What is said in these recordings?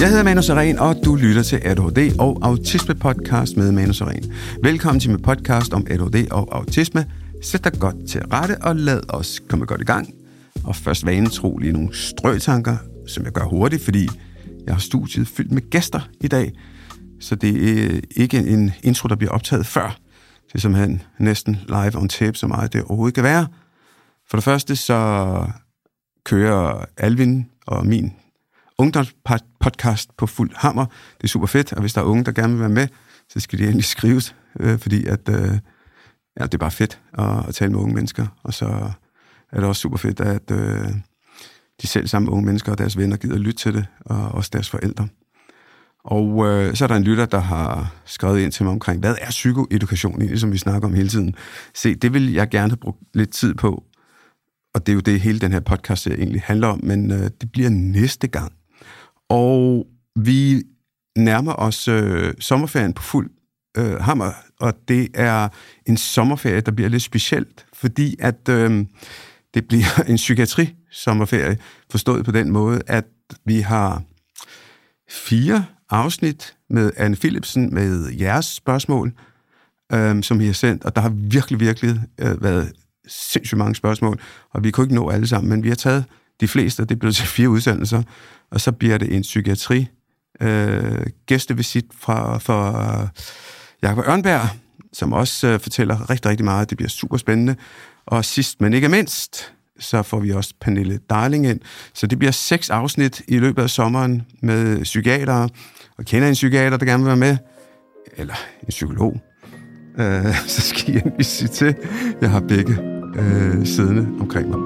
Jeg hedder Manu Sareen, og du lytter til ADHD og Autisme podcast med Manu Sareen. Velkommen til min podcast om ADHD og autisme. Sæt dig godt til rette og lad os komme godt i gang. Og først vanen tro lige nogle strøtanker, som jeg gør hurtigt, fordi jeg har studiet fyldt med gæster i dag. Så det er ikke en intro, der bliver optaget før. Det er simpelthen næsten live on tape, så meget det overhovedet kan være. For det første så kører Alvin og min ungdomspodcast på fuld hammer. Det er super fedt, og hvis der er unge, der gerne vil være med, så skal de endelig skrives, fordi at, det er bare fedt at tale med unge mennesker. Og så er det også super fedt, at de selv samme unge mennesker og deres venner gider lytte til det, og også deres forældre. Og så er der en lytter, der har skrevet ind til mig omkring, hvad er psykoedukation egentlig, som vi snakker om hele tiden. Se, det vil jeg gerne have brugt lidt tid på, og det er jo det, hele den her podcast egentlig handler om, men det bliver næste gang. Og vi nærmer os sommerferien på fuld hammer, og det er en sommerferie, der bliver lidt specielt, fordi at det bliver en psykiatri-sommerferie, forstået på den måde, at vi har 4 afsnit med Anne Philipsen med jeres spørgsmål, som vi har sendt, og der har virkelig været sindssygt mange spørgsmål, og vi kunne ikke nå alle sammen, men vi har taget de fleste, og det er blevet til 4 udsendelser, og så bliver det en psykiatri gæstevisit fra Jakob Ørnberg, som også fortæller rigtig meget. Det bliver super spændende. Og sidst, men ikke mindst, så får vi også Pernille Darling ind. Så det bliver 6 afsnit i løbet af sommeren med psykiatere, og kender en psykiater, der gerne vil være med, eller en psykolog. Så skal jeg endelig sige til, jeg har begge siddende omkring mig.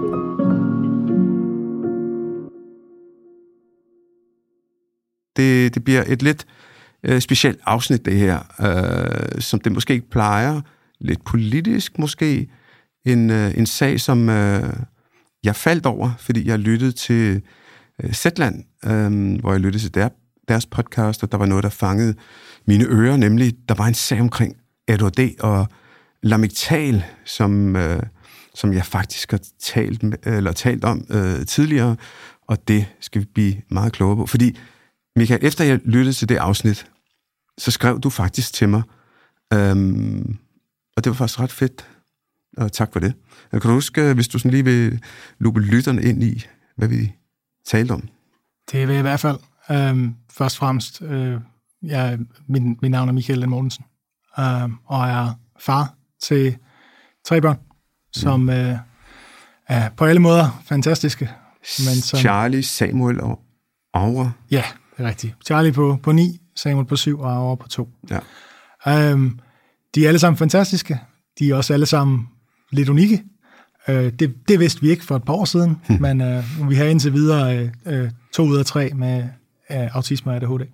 Det bliver et lidt specielt afsnit, det her, som det måske ikke plejer. Lidt politisk måske. En sag, som jeg faldt over, fordi jeg lyttede til Zetland, hvor jeg lyttede til deres podcast, og der var noget, der fangede mine ører, nemlig, der var en sag omkring ADHD og Lamictal, som jeg faktisk har talt om tidligere, og det skal vi blive meget klogere på. Fordi, Michael, efter jeg lyttede til det afsnit, så skrev du faktisk til mig, og det var faktisk ret fedt, og tak for det. Kan du huske, hvis du sådan lige vil lukke lytterne ind i, hvad vi talte om? Det vil jeg i hvert fald. Først og fremmest, mit navn er Michael L. Mortensen, og er far til 3 børn, som er på alle måder fantastiske. Men som, Charlie, Samuel og Aura. Ja, det er rigtigt. Charlie på 9, Samuel på 7 og Aura på 2. Ja. De er alle sammen fantastiske. De er også alle sammen lidt unikke. Det vidste vi ikke for et par år siden, men vi har indtil videre 2 ud af 3 med autisme og ADHD.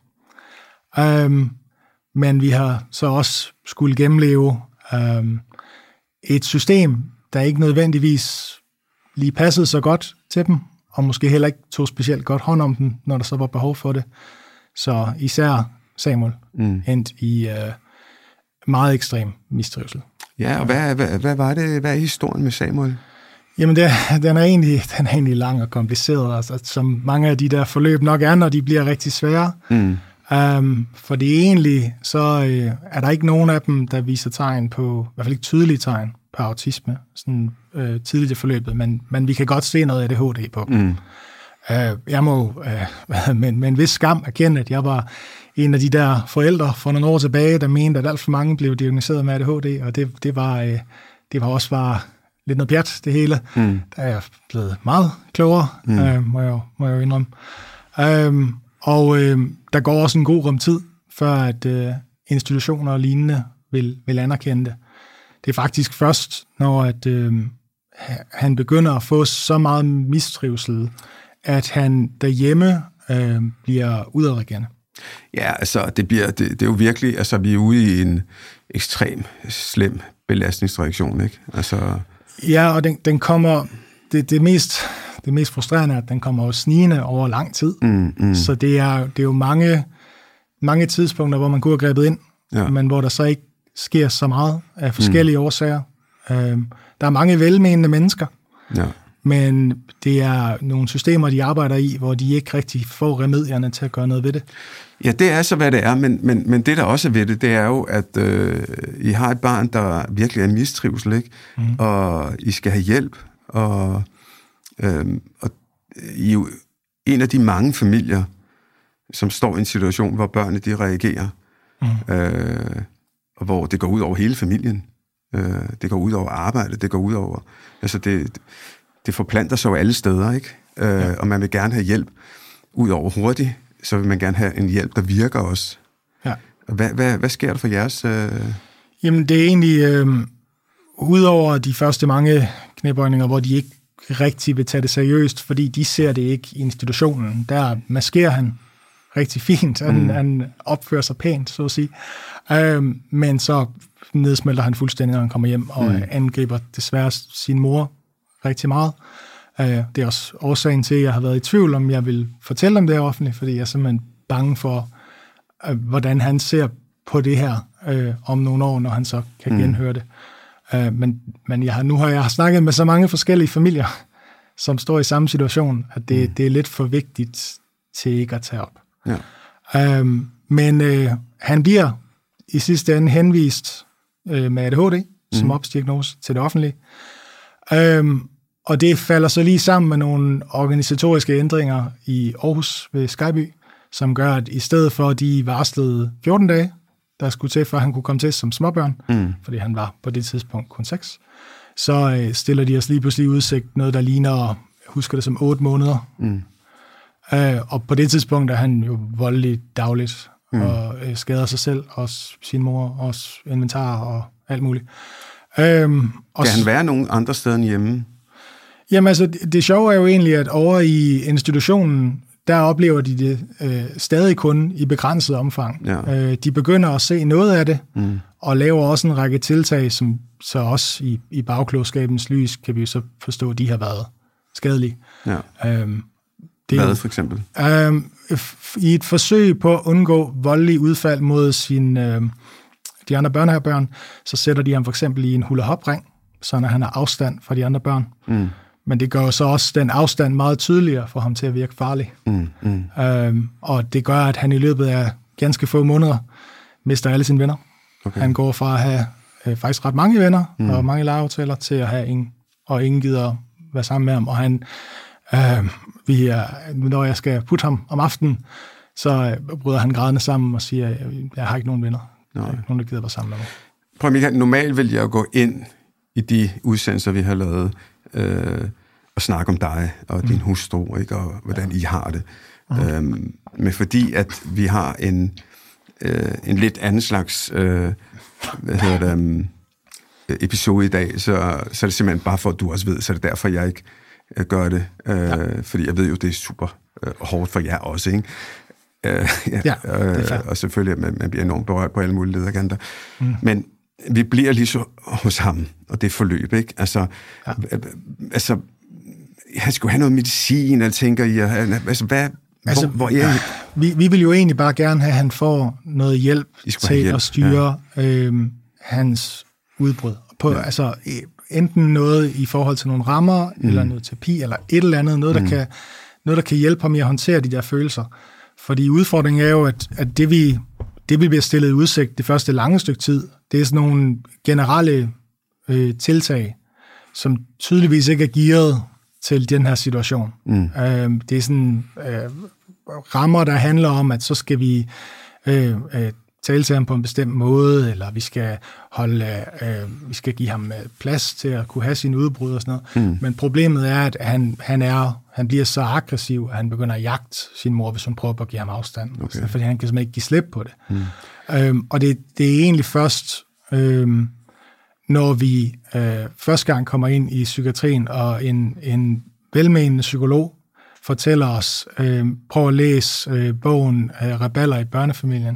Men vi har så også skulle gennemleve et system, der ikke nødvendigvis lige passede så godt til dem, og måske heller ikke tog specielt godt hånd om dem, når der så var behov for det. Så især Samuel endte i meget ekstrem mistrivsel. Ja, og hvad var det? Hvad er historien med Samuel? Jamen, den er egentlig lang og kompliceret, altså, som mange af de der forløb nok er, når de bliver rigtig svære. Fordi egentlig så er der ikke nogen af dem, der viser tegn på, i hvert fald ikke tydelige tegn på autisme, sådan tidligt i forløbet, men vi kan godt se noget ADHD på dem. Jeg må med en vis skam erkende, at jeg var en af de der forældre for nogle år tilbage, der mente, at alt for mange blev diagnosticeret med ADHD, og det var også bare lidt noget pjat, det hele. Der er jeg blevet meget klogere, må jeg jo indrømme. Der går også en god rum tid, før at institutioner og lignende vil anerkende det. Det er faktisk først, når at, han begynder at få så meget mistrivsel, at han derhjemme bliver udadreagerende. Ja, altså det er jo virkelig, altså vi er ude i en ekstrem slem belastningsreaktion, ikke? Altså ja, og den kommer det mest frustrerende er, at den kommer jo snigende over lang tid. Så det er jo mange tidspunkter, hvor man kunne have grebet ind, men hvor der så ikke sker så meget af forskellige årsager. Der er mange velmenende mennesker, men det er nogle systemer, de arbejder i, hvor de ikke rigtig får remedierne til at gøre noget ved det. Ja, det er så, hvad det er, men det, der også er ved det, det er jo, at I har et barn, der virkelig er mistrivsel, ikke? Og I skal have hjælp, og I er jo en af de mange familier, som står i en situation, hvor børnene de reagerer, og hvor det går ud over hele familien. Det går ud over arbejdet, det går ud over... Altså, det forplanter sig jo alle steder, ikke? Og man vil gerne have hjælp ud over hurtigt, så vil man gerne have en hjælp, der virker også. Ja. Hvad sker der for jeres... Jamen, det er egentlig... Udover de første mange knæbøjninger, hvor de ikke rigtig vil tage det seriøst, fordi de ser det ikke i institutionen. Der maskerer han rigtig fint. Han opfører sig pænt, så at sige. Men så nedsmelter han fuldstændig, når han kommer hjem, og angriber desværre sin mor rigtig meget. Det er også årsagen til, at jeg har været i tvivl, om jeg vil fortælle om det her offentligt, fordi jeg er simpelthen bange for, hvordan han ser på det her om nogle år, når han så kan genhøre det. Men nu har jeg snakket med så mange forskellige familier, som står i samme situation, at det er lidt for vigtigt til ikke at tage op. Ja. Men han bliver i sidste ende henvist med ADHD som opsdiagnose til det offentlige. Og det falder så lige sammen med nogle organisatoriske ændringer i Aarhus ved Skyby, som gør, at i stedet for, at de varslede 14 dage, der skulle til, for at han kunne komme til som småbørn, fordi han var på det tidspunkt kun 6, så stiller de os lige pludselig udsigt noget, der ligner, jeg husker det som 8 måneder. Og på det tidspunkt er han jo voldelig dagligt, og skader sig selv, også sin mor, også inventar og alt muligt. Kan han være nogen andre steder end hjemme? Jamen altså, det sjove er jo egentlig, at over i institutionen, der oplever de det stadig kun i begrænset omfang. Ja. De begynder at se noget af det, og laver også en række tiltag, som så også i bagklogskabens lys, kan vi jo så forstå, at de har været skadelige. Ja. Hvad for eksempel? I et forsøg på at undgå voldelige udfald mod de andre børnehavebørn, så sætter de ham for eksempel i en hula-hop-ring, så når han har afstand fra de andre børn. Men det gør jo så også den afstand meget tydeligere for ham til at virke farlig. Og det gør, at han i løbet af ganske få måneder mister alle sine venner. Okay. Han går fra at have faktisk ret mange venner og mange legeaftaler til at have ingen, og ingen gider være sammen med ham. Og han, når jeg skal putte ham om aftenen, så bryder han grædende sammen og siger, jeg har ikke nogen venner. Jeg har ikke nogen, der gider være sammen med mig. Prøv Michael, normalt vil jeg gå ind i de udsendelser, vi har lavet, og snakke om dig og din hustru, ikke, og hvordan I har det. Men fordi at vi har en lidt anden slags episode i dag, så er det simpelthen bare for, at du også ved, så er det derfor, jeg ikke gør det. Fordi jeg ved jo, det er super hårdt for jer også, ikke? Og selvfølgelig, at man bliver enormt berørt på alle mulige lederkanter. Men vi bliver lige så hos ham, og det forløb, ikke? Altså, han skulle have noget medicin, eller tænker I, hvor er vi vil jo egentlig bare gerne have, at han får noget hjælp til at styre hans udbrud. Altså, enten noget i forhold til nogle rammer, eller noget terapi, eller et eller andet, noget, der kan hjælpe ham i at håndtere de der følelser. Fordi udfordringen er jo, at det vi bliver stillet i udsigt det første lange stykke tid, det er sådan nogle generelle tiltag, som tydeligvis ikke er gearet til den her situation. Det er sådan rammer, der handler om, at så skal vi tale til ham på en bestemt måde, eller vi skal give ham plads til at kunne have sine udbrud og sådan noget. Men problemet er, at han bliver så aggressiv, at han begynder at jagte sin mor, hvis hun prøver at give ham afstand. Okay. Fordi han kan simpelthen ikke give slip på det. Og det er egentlig først, når vi første gang kommer ind i psykiatrien, og en velmenende psykolog fortæller os, prøv at læse bogen Rebeller i børnefamilien,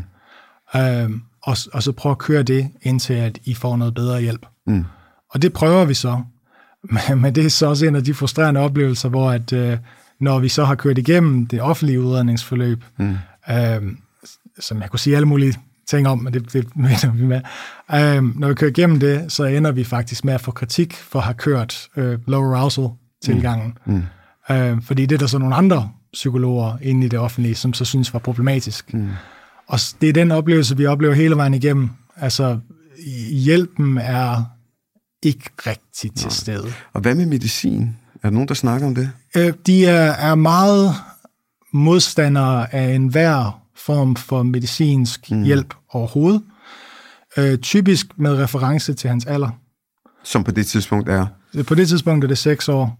og så prøv at køre det, indtil at I får noget bedre hjælp. Og det prøver vi så. Men det er så også en af de frustrerende oplevelser, hvor at, når vi så har kørt igennem det offentlige udredningsforløb, som jeg kunne sige alle mulige ting om, men det mener vi med. Når vi kører igennem det, så ender vi faktisk med at få kritik for at have kørt low arousal tilgangen. Fordi det er der så nogle andre psykologer inde i det offentlige, som så synes var problematisk. Og det er den oplevelse, vi oplever hele vejen igennem. Altså, hjælpen er ikke rigtig til stede. Og hvad med medicin? Er der nogen, der snakker om det? De er meget modstandere af enhver form for medicinsk hjælp overhovedet. Typisk med reference til hans alder. Som på det tidspunkt er? På det tidspunkt er det 6 år,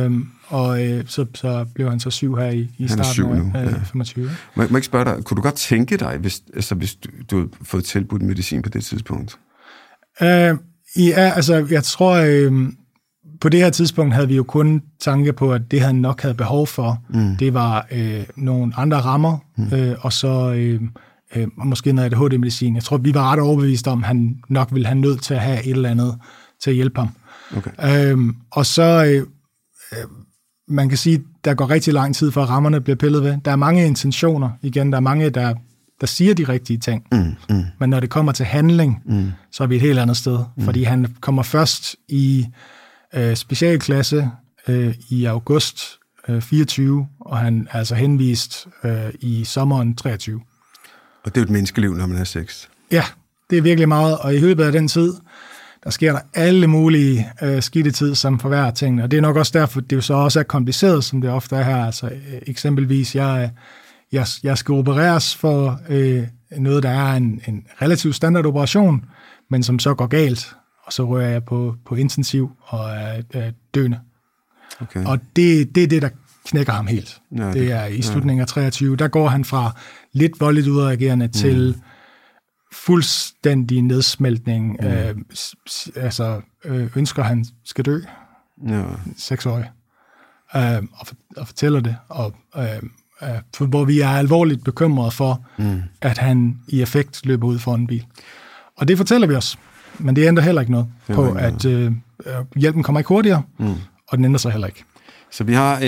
så blev han så 7 her i starten af 25. Må jeg ikke spørge dig, kunne du godt tænke dig, hvis du havde fået tilbudt medicin på det tidspunkt? Jeg tror, på det her tidspunkt havde vi jo kun tanke på, at det han nok havde behov for, det var nogle andre rammer, og så måske noget ADHD-medicin. Jeg tror, vi var ret overbevist om, at han nok ville have nødt til at have et eller andet til at hjælpe ham. Okay. Og så, man kan sige, der går rigtig lang tid, før rammerne bliver pillet ved. Der er mange intentioner, igen, der er mange, der siger de rigtige ting. Men når det kommer til handling, så er vi et helt andet sted. Fordi han kommer først i specialklasse i august 24, og han er altså henvist i sommeren 23. Og det er jo et menneskeliv, når man er 6. Ja, det er virkelig meget, og i løbet af den tid, der sker der alle mulige skidte tid, som for hver ting, og det er nok også derfor, det jo så også er kompliceret, som det ofte er her. Altså eksempelvis, jeg skal opereres for noget, der er en relativt standard operation, men som så går galt, og så rører jeg på intensiv og er døende. Okay. Og det er det, der knækker ham helt. Ja, det er i slutningen af 23. Der går han fra lidt voldeligt udreagerende til fuldstændig nedsmeltning. Ønsker han skal dø. 6-årig. Og fortæller det. Hvor vi er alvorligt bekymrede for, at han i effekt løber ud for en bil. Og det fortæller vi os. Men det ændrer heller ikke noget på, at hjælpen kommer ikke hurtigere, og den ændrer sig heller ikke. Så vi har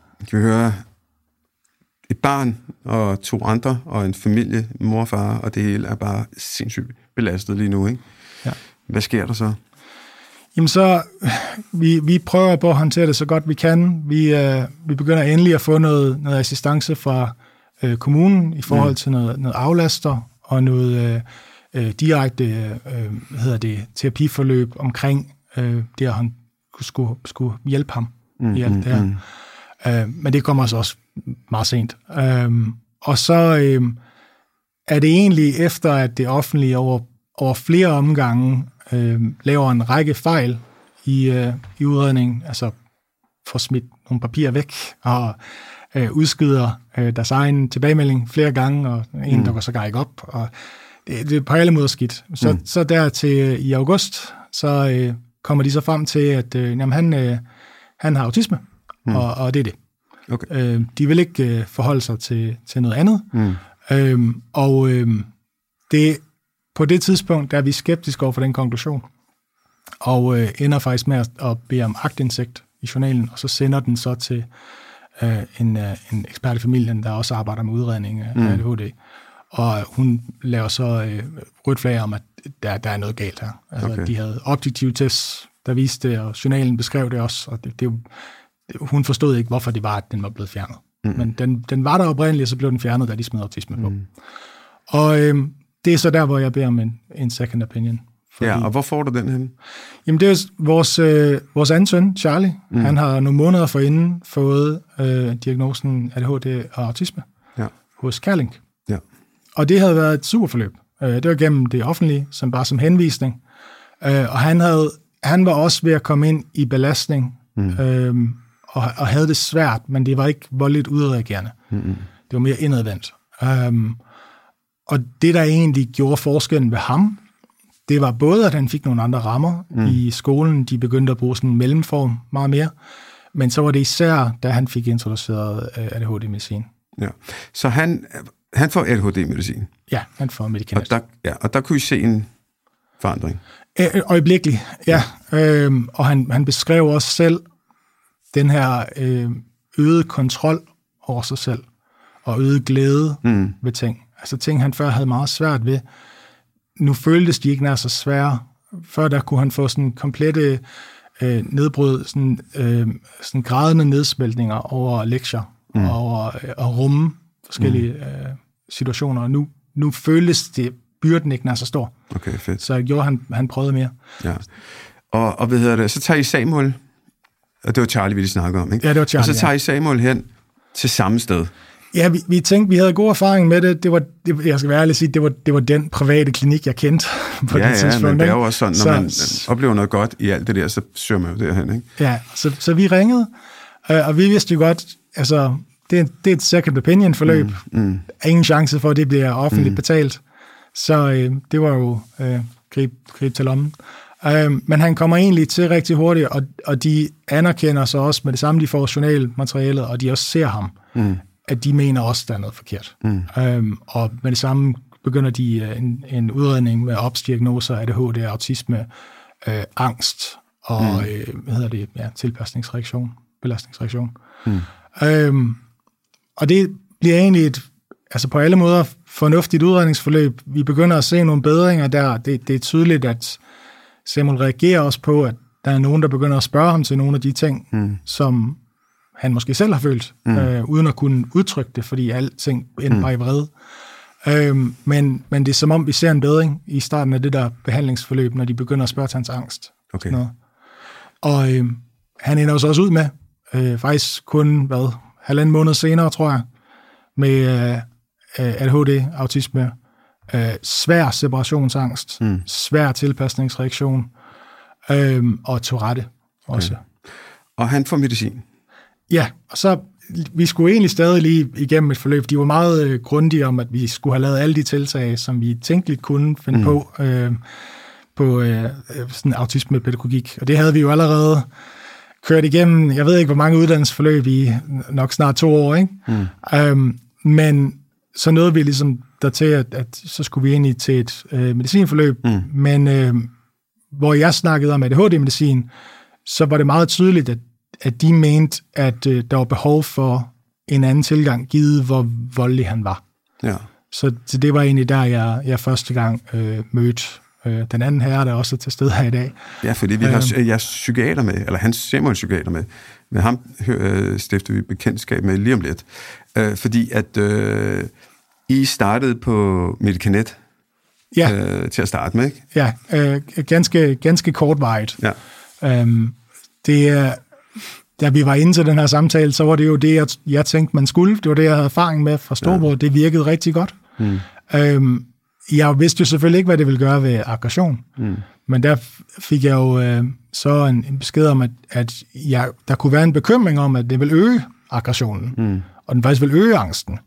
et barn og 2 andre, og en familie, mor og far, og det hele er bare sindssygt belastet lige nu, ikke? Ja. Hvad sker der så? Jamen så, vi prøver på at håndtere det så godt vi kan. Vi begynder endelig at få noget assistance fra kommunen i forhold til noget aflaster, og noget direkte terapiforløb omkring det, at han skulle hjælpe ham i alt det her. Men det kommer også meget sent. Og så er det egentlig efter, at det offentlige over flere omgange laver en række fejl i udredningen, altså får smidt nogle papirer væk, og udskyder deres egen tilbagemelding flere gange, og en, der går sågar ikke op, og det er på alle måder skidt. Så der til i august, så kommer de så frem til, at han har autisme, og det er det. Okay. De vil ikke forholde sig til noget andet. På det tidspunkt, der er vi skeptiske over for den konklusion, og ender faktisk med at bede om aktindsigt i journalen, og så sender den så til en ekspert i familien, der også arbejder med udredning af ADHD. Og hun laver så rødt flag om, at der er noget galt her. Altså, okay. De havde objektive tests, der viste det, og journalen beskrev det også, og hun forstod ikke, hvorfor det var, at den var blevet fjernet. Men den var der oprindeligt, og så blev den fjernet, da de smed autisme på. Og det er så der, hvor jeg beder om en second opinion. Ja, og hvor får du den hen? Jamen, det er vores anden søn, Charlie. Han har nogle måneder forinden fået diagnosen ADHD og autisme hos Kærlink. Ja. Og det havde været et super forløb. Det var gennem det offentlige, som henvisning. Og han var også ved at komme ind i belastning, og havde det svært, men det var ikke voldeligt udreagerende. Det var mere indadvendt. Og det, der egentlig gjorde forskellen ved ham, det var både, at han fik nogle andre rammer i skolen. De begyndte at bruge sådan en mellemform meget mere. Men så var det især, da han fik introduceret ADHD-medicin. Ja. Så han får ADHD-medicin? Ja, han får medicament. Og der kunne I se en forandring? Øjeblikkeligt, ja. Og han beskrev også selv den her øget kontrol over sig selv, og øget glæde ved ting. Altså ting, han før havde meget svært ved. Nu føltes de ikke nær så svære. Før der kunne han få sådan komplette nedbrød sådan gradende nedsmeltninger over lektier, over at rumme forskellige situationer, og nu føles det, byrden ikke er så stor. Okay, fedt. Så gjorde han prøvede mere. Ja. Og hvad hedder det, så tager I Samuel, og det var Charlie, vi lige snakkede om, ikke? Ja, det var Charlie, og så tager I Samuel hen til samme sted. Ja, vi tænkte, vi havde god erfaring med det. Jeg skal være ærlig at sige, det var den private klinik, jeg kendte på det tidspunkt. Ja, men det er jo også sådan, når man oplever noget godt i alt det der, så søger man jo derhen, ikke? Ja, så vi ringede, og vi vidste jo godt, altså, det er et second opinion forløb. Ingen chance for, at det bliver offentligt betalt. Så det var jo grib til lommen. Men han kommer egentlig til rigtig hurtigt, og de anerkender så også med det samme, de får journalmaterialet, og de også ser ham, at de mener også, der er noget forkert. Og med det samme begynder de en udredning med opsdiagnoser, ADHD, autisme, angst og tilpasningsreaktion, belastningsreaktion. Og det bliver egentlig altså på alle måder fornuftigt udredningsforløb. Vi begynder at se nogle bedringer der. Det er tydeligt, at Samuel reagerer også på, at der er nogen, der begynder at spørge ham til nogle af de ting, som han måske selv har følt, uden at kunne udtrykke det, fordi alting endte bare i vrede. Men det er som om, vi ser en bedring i starten af det der behandlingsforløb, når de begynder at spørge til hans angst. Okay. Og han ender også ud med, faktisk kun, 1,5 måned senere, tror jeg, med ADHD, autisme, svær separationsangst, svær tilpasningsreaktion, og Tourette også. Okay. Og han får medicin? Ja, og så vi skulle egentlig stadig lige igennem et forløb. De var meget grundige om, at vi skulle have lavet alle de tiltag, som vi tænkeligt kunne finde på sådan autismepædagogik. Og det havde vi jo allerede kørt igennem, jeg ved ikke, hvor mange uddannelsesforløb i nok snart 2 år, ikke? Men så nåede vi ligesom dertil, at så skulle vi ind i til et medicinforløb, men hvor jeg snakkede om ADHD-medicin, så var det meget tydeligt, at de mente, at der var behov for en anden tilgang, givet hvor voldelig han var. Ja. Så det var egentlig der, jeg første gang mødte den anden herre, der også er til stede her i dag. Ja, fordi vi har jeres psykiater med, eller hans Samuel psykiater med. Med ham stiftede vi bekendtskab med lige om lidt. Fordi at I startede på Medicanet til at starte med, ikke? Ja, ganske kortvarigt. Ja. Da vi var inde til den her samtale, så var det jo det, jeg tænkte, man skulle. Det var det, jeg havde erfaring med fra Storborg. Ja. Det virkede rigtig godt. Jeg vidste jo selvfølgelig ikke, hvad det ville gøre ved aggression. Men der fik jeg jo så en besked om, at der kunne være en bekymring om, at det vil øge aggressionen. Og den faktisk vil øge angsten.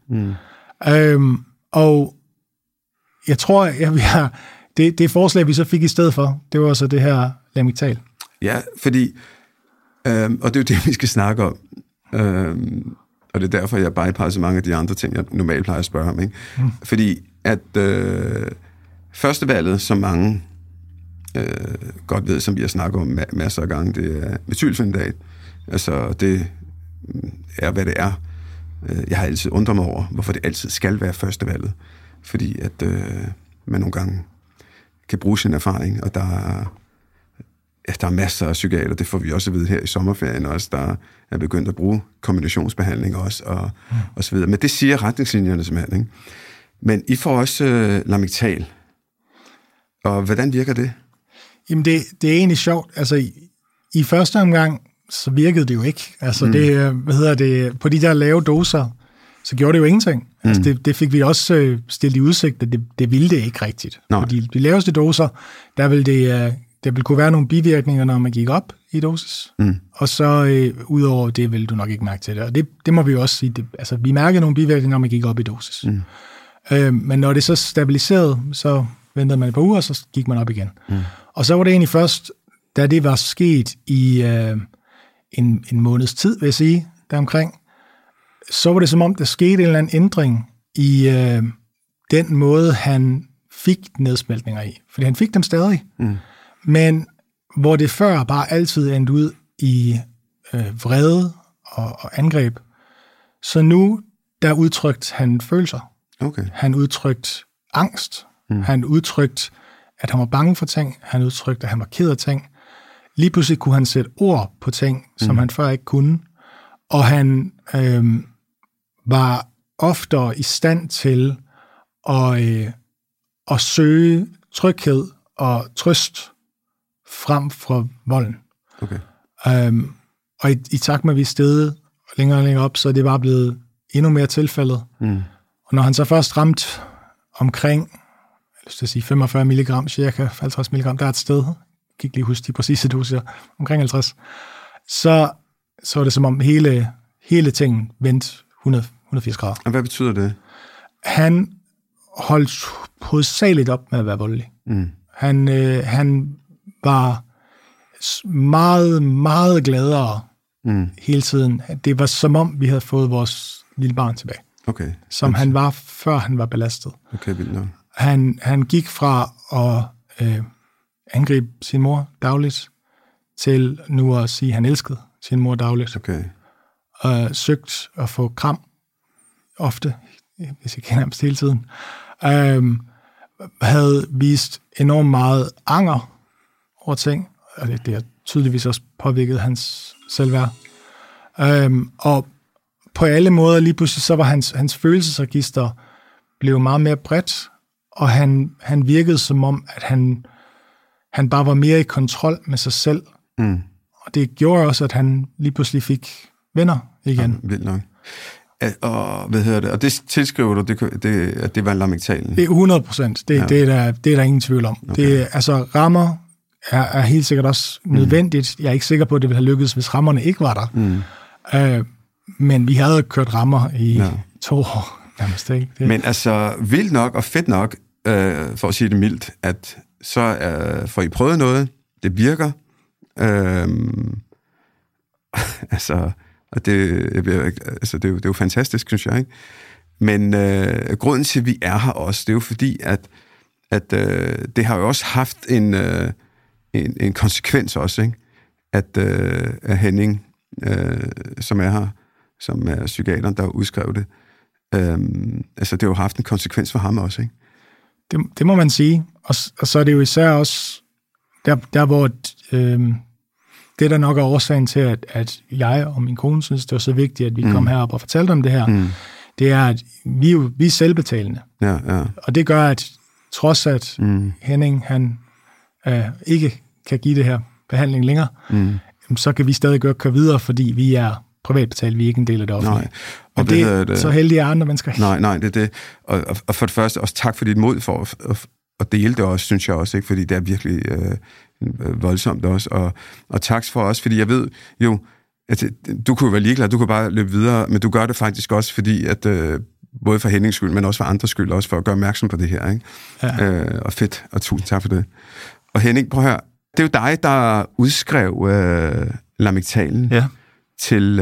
Og jeg tror, det forslag, vi så fik i stedet for, det var så det her Lamictal. Ja, fordi og det er jo det, vi skal snakke om. Og det er derfor, jeg bypasser mange af de andre ting, jeg normalt plejer at spørge om. Ikke? Fordi at førstevalget, som mange godt ved, som vi har snakket om masser af gange, det er metylfenidat. Altså, det er, hvad det er. Jeg har altid undret mig over, hvorfor det altid skal være førstevalget. Fordi at man nogle gange kan bruge sin erfaring, og der er masser af psykiater, det får vi også at vide her i sommerferien også, der er begyndt at bruge kombinationsbehandling også, og så videre. Men det siger retningslinjerne simpelthen, ikke? Men I får også Lamictal. Og hvordan virker det? Jamen, det er egentlig sjovt. Altså, i første omgang, så virkede det jo ikke. Altså, på de der lave doser, så gjorde det jo ingenting. Altså, det fik vi også stillet i udsigt, at det ville det ikke rigtigt. Fordi de laveste doser, der ville kunne være nogle bivirkninger, når man gik op i dosis. Og så udover det, ville du nok ikke mærke til det. Og det må vi jo også sige. Altså, vi mærkede nogle bivirkninger, når man gik op i dosis. Men når det så stabiliserede, så ventede man et par uger, og så gik man op igen. Og så var det egentlig først, da det var sket i en måneds tid, vil jeg sige, deromkring, så var det som om, der skete en eller anden ændring i den måde, han fik nedsmeltninger i. Fordi han fik dem stadig. Men hvor det før bare altid endte ud i vrede og angreb, så nu, der udtrykte han følelser. Okay. Han udtrykte angst. Han udtrykte, at han var bange for ting. Han udtrykte, at han var ked af ting. lige pludselig kunne han sætte ord på ting, som han før ikke kunne, og han var oftere i stand til at søge tryghed og trøst frem for volden. Okay. Og i takt med, at vi steg længere og længere op, så er det bare blevet endnu mere tilfældet. Og når han så først ramte omkring, jeg vil sige 45 mg, cirka 50 mg, der er et sted, jeg kan ikke lige huske de præcise doser, omkring 50, så var det som om hele tingen vendte 180 grader. Og hvad betyder det? Han holdt hovedsageligt op med at være voldelig. Han var meget, meget gladere hele tiden. Det var som om, vi havde fået vores lille barn tilbage. Okay. Som han var, før han var belastet. Okay, vildt nok. Han gik fra at angribe sin mor dagligt, til nu at sige, at han elskede sin mor dagligt. Okay. Søgt at få kram ofte, hvis ikke nærmest hele tiden. Havde vist enormt meget anger over ting, og det har tydeligvis også påvirket hans selvværd. Og på alle måder lige pludselig, så var hans følelsesregister blev meget mere bredt, og han virkede som om, at han bare var mere i kontrol med sig selv. Og det gjorde også, at han lige pludselig fik venner igen. Ja, vildt nok. Og hvad hedder det? Og det tilskriver du, at det var lamictalen? Det er 100%. Det er der ingen tvivl om. Okay. Det, altså, rammer er helt sikkert også nødvendigt. Jeg er ikke sikker på, at det ville have lykkedes, hvis rammerne ikke var der. Men vi havde kørt rammer i 2 år. Men altså, vildt nok og fedt nok, for at sige det mildt, at så får I prøvet noget, det virker. Altså, og det er jo fantastisk, synes jeg, ikke? Men grunden til, at vi er her også, det er jo fordi, at det har jo også haft en konsekvens også, ikke? At Henning, som er her, som er psykiateren, der udskrev det, altså det har jo haft en konsekvens for ham også, ikke? Det må man sige. Og så er det jo især også der hvor det der nok er årsagen til, at jeg og min kone synes, det var så vigtigt, at vi kom herop og fortalte om det her, det er, at vi er selvbetalende. Ja. Og det gør, at trods at Henning, han ikke kan give det her behandling længere, så kan vi stadig godt køre videre, fordi vi er privatbetalt, vi er ikke en del af det offentlige. Nej. Og det så heldige er andre mennesker. Nej, det er det. Og for det første også tak for dit mod for at dele det også, synes jeg også, ikke? Fordi det er virkelig voldsomt også. Og tak for os, fordi jeg ved jo, at du kunne være ligeglad, du kunne bare løbe videre, men du gør det faktisk også, fordi at både for Hennings skyld, men også for andres skyld, også for at gøre opmærksom på det her, ikke? Ja. Og fedt, og tusind tak for det. Og Henning, prøv at høre, det er jo dig, der udskrev lamictalen til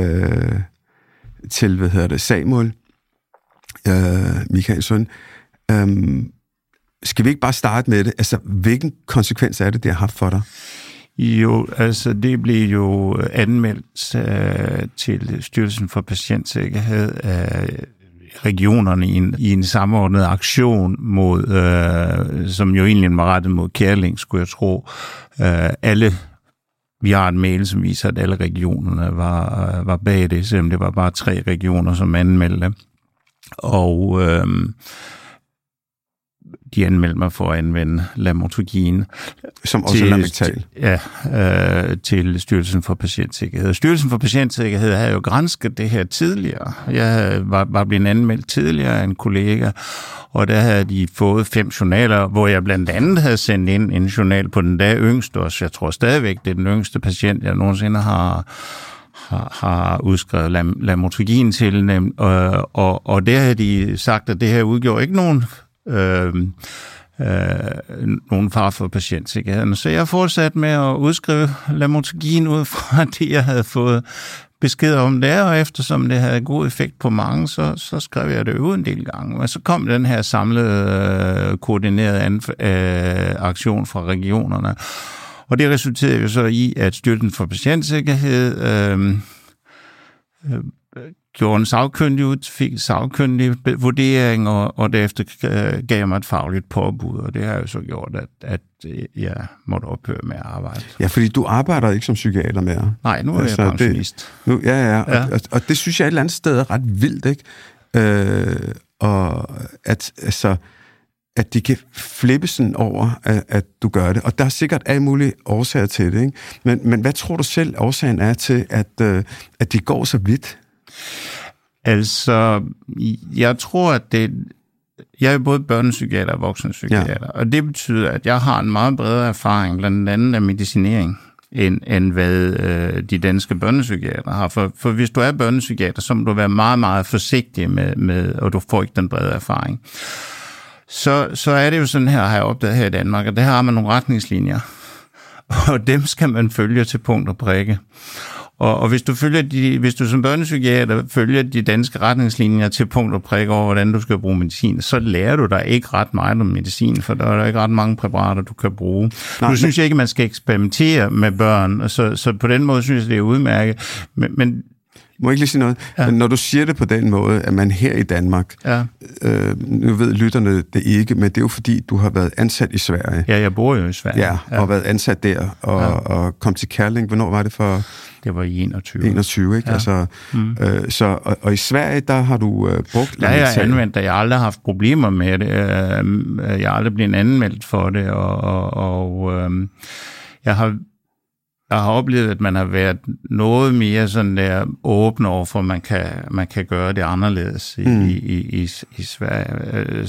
Samuel, Michaels søn. Skal vi ikke bare starte med det? Altså, hvilken konsekvens er det har haft for dig? Jo, altså det blev jo anmeldt til Styrelsen for Patientsikkerhed af regionerne i en samordnet aktion mod, som jo egentlig var rettet mod Kærling, skulle jeg tro. Vi har en mail, som viser, at alle regionerne var bag det, selvom det var bare 3 regioner, som anmeldte. Og de anmeldte mig for at anvende lamotrigin. Som også er lamictal. Ja, til Styrelsen for Patientsikkerhed. Styrelsen for Patientsikkerhed havde jo gransket det her tidligere. Jeg var blevet anmeldt tidligere af en kollega, og der havde de fået 5 journaler, hvor jeg blandt andet havde sendt ind en journal på den der yngste, og jeg tror stadigvæk, det er den yngste patient, jeg nogensinde har udskrevet lamotrigin til, og der havde de sagt, at det her udgjorde ikke nogen far for patientsikkerheden. Så jeg fortsatte med at udskrive lamotrigin ud fra det, jeg havde fået besked om der, og eftersom det havde god effekt på mange, så skrev jeg det ud en del gange. Og så kom den her samlede, koordinerede aktion fra regionerne. Og det resulterede jo så i, at Styrelsen for Patientsikkerhed gjorde en sagkyndig vurdering, og derefter gav jeg mig et fagligt påbud, og det har jo så gjort, at jeg måtte ophøre med at arbejde. Ja, fordi du arbejder ikke som psykiater mere. Nej, nu er jeg pensionist. Ja. Og det synes jeg et eller andet sted er ret vildt, ikke? Og at de kan flippe sådan over, at du gør det. Og der er sikkert alle mulige årsager til det, ikke? Men hvad tror du selv årsagen er til, at de går så vidt? Altså, jeg tror, at jeg er både børnepsykiater og voksenpsykiater, og det betyder, at jeg har en meget bredere erfaring, blandt andet af medicinering, end hvad de danske børnepsykiater har. For hvis du er børnepsykiater, så må du være meget, meget forsigtig med, og du får ikke den brede erfaring. Så er det jo sådan her, har jeg opdaget her i Danmark, at der har man nogle retningslinjer, og dem skal man følge til punkt og prikke. Og hvis du som børnepsykiater følger de danske retningslinjer til punkt og prikke over, hvordan du skal bruge medicin, så lærer du dig ikke ret meget om medicin, for der er ikke ret mange præparater, du kan bruge. Nu synes jeg ikke, at man skal eksperimentere med børn, så på den måde synes jeg, det er udmærket. Men må jeg ikke lige sige noget? Ja. Men når du siger det på den måde, at man her i Danmark, nu ved lytterne det ikke, men det er jo fordi, du har været ansat i Sverige. Ja, jeg bor jo i Sverige. Ja, og været ansat der, og kom til Kærling. Hvornår var det for? Det var i 21. 21, ikke? Ja. Altså, og i Sverige, der har du brugt... Der har jeg anvendt det. Jeg har aldrig haft problemer med det. Jeg har aldrig blevet anmeldt for det, og jeg har oplevet, at man har været noget mere sådan der åben over for, at man kan gøre det anderledes i Sverige.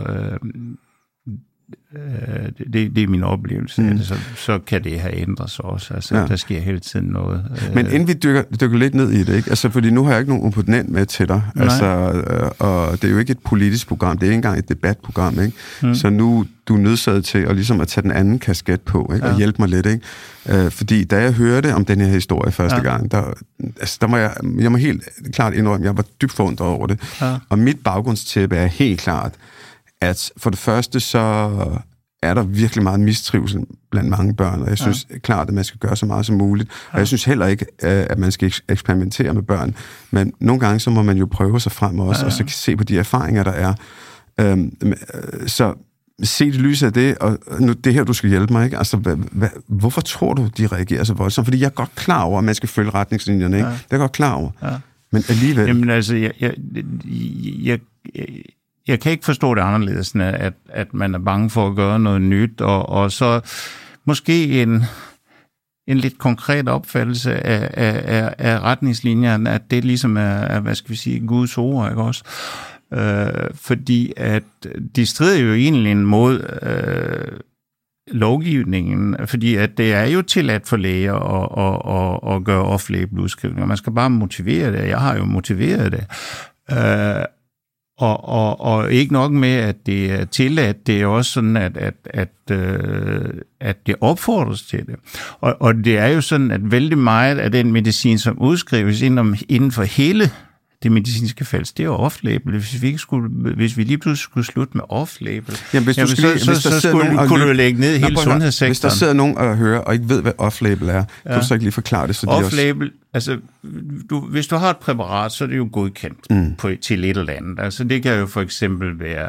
Det er min oplevelse. Så kan det have ændret sig også. Altså, der sker hele tiden noget. Men inden vi dykker lidt ned i det, ikke? Altså, fordi nu har jeg ikke nogen opponent med til dig. Altså, og det er jo ikke et politisk program, det er ikke engang et debatprogram, ikke? Så nu du er nødsaget til at, ligesom at tage den anden kasket på, ikke? Og hjælpe mig lidt, ikke? Fordi da jeg hørte om den her historie første gang, der må jeg må helt klart indrømme, jeg var dybt forundret over det. Ja. Og mit baggrundstæppe er helt klart, at for det første, så er der virkelig meget mistrivsel blandt mange børn, og jeg synes klart, at man skal gøre så meget som muligt. Og jeg synes heller ikke, at man skal eksperimentere med børn, men nogle gange, så må man jo prøve sig frem også, og så se på de erfaringer, der er. Så se det lyset af det, og nu det her, du skal hjælpe mig, ikke? Altså, hvorfor tror du, de reagerer så voldsomt? Fordi jeg er godt klar over, at man skal følge retningslinjerne, ikke? Det er jeg godt klar over. Ja. Men alligevel... Jamen altså, jeg kan ikke forstå det anderledes, at man er bange for at gøre noget nyt, og så måske en lidt konkret opfattelse af retningslinjerne, at det ligesom er, hvad skal vi sige, Guds ord, ikke også? Fordi at de strider jo egentlig mod lovgivningen, fordi at det er jo tilladt for læger at gøre off-label udskrivninger. Man skal bare motivere det. Jeg har jo motiveret det. Og ikke nok med, at det er tilladt, det er også sådan, at det opfordres til det. Og det er jo sådan, at vældig meget af den medicin, som udskrives inden for hele det medicinske felt, det er jo off-label. Hvis vi lige pludselig skulle slutte med off-label, så kunne du lægge ned hele sundhedssektoren. Hvis der sidder nogen og hører, og ikke ved, hvad off-label er, kan du så ikke lige forklare det? Så off-label, altså, hvis du har et præparat, så er det jo godkendt til et eller andet. Altså, det kan jo for eksempel være,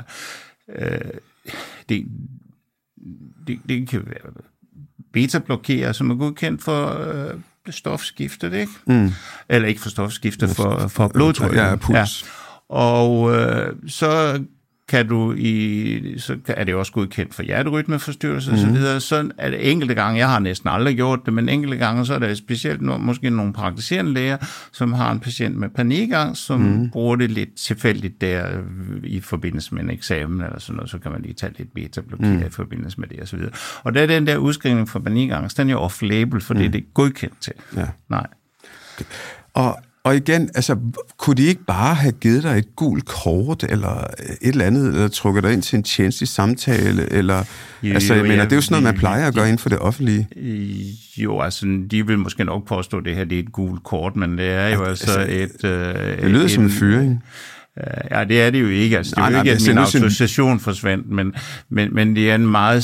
det kan være beta-blokerer, som er godkendt for stofskiftet, ikke? Eller ikke for stofskiftet, for blodtryk. Ja, puls. Ja. Og så kan du så er det også godkendt for hjerterytmeforstyrrelser og så videre. Så er det enkelte gange, jeg har næsten aldrig gjort det, men enkelte gange, så er der specielt måske nogle praktiserende læger, som har en patient med panikangst, som bruger det lidt tilfældigt der i forbindelse med en eksamen eller sådan noget, så kan man lige tage lidt beta-blokere i forbindelse med det og så videre. Og der er den der udskrivning for panikangst, den er jo off-label, for det er godkendt til. Ja. Nej. Og igen, altså, kunne de ikke bare have givet dig et gult kort, eller et eller andet, eller trukket dig ind til en tjenestelig samtale, eller... det er jo sådan noget, man plejer at gøre inden for det offentlige. Jo, altså, de vil måske nok påstå, at det her det er et gult kort, men det er jo et... Det lyder som en fyring. Ja, det er det jo ikke. Altså, det er jo ikke, at min autorisation forsvandt, men det er en meget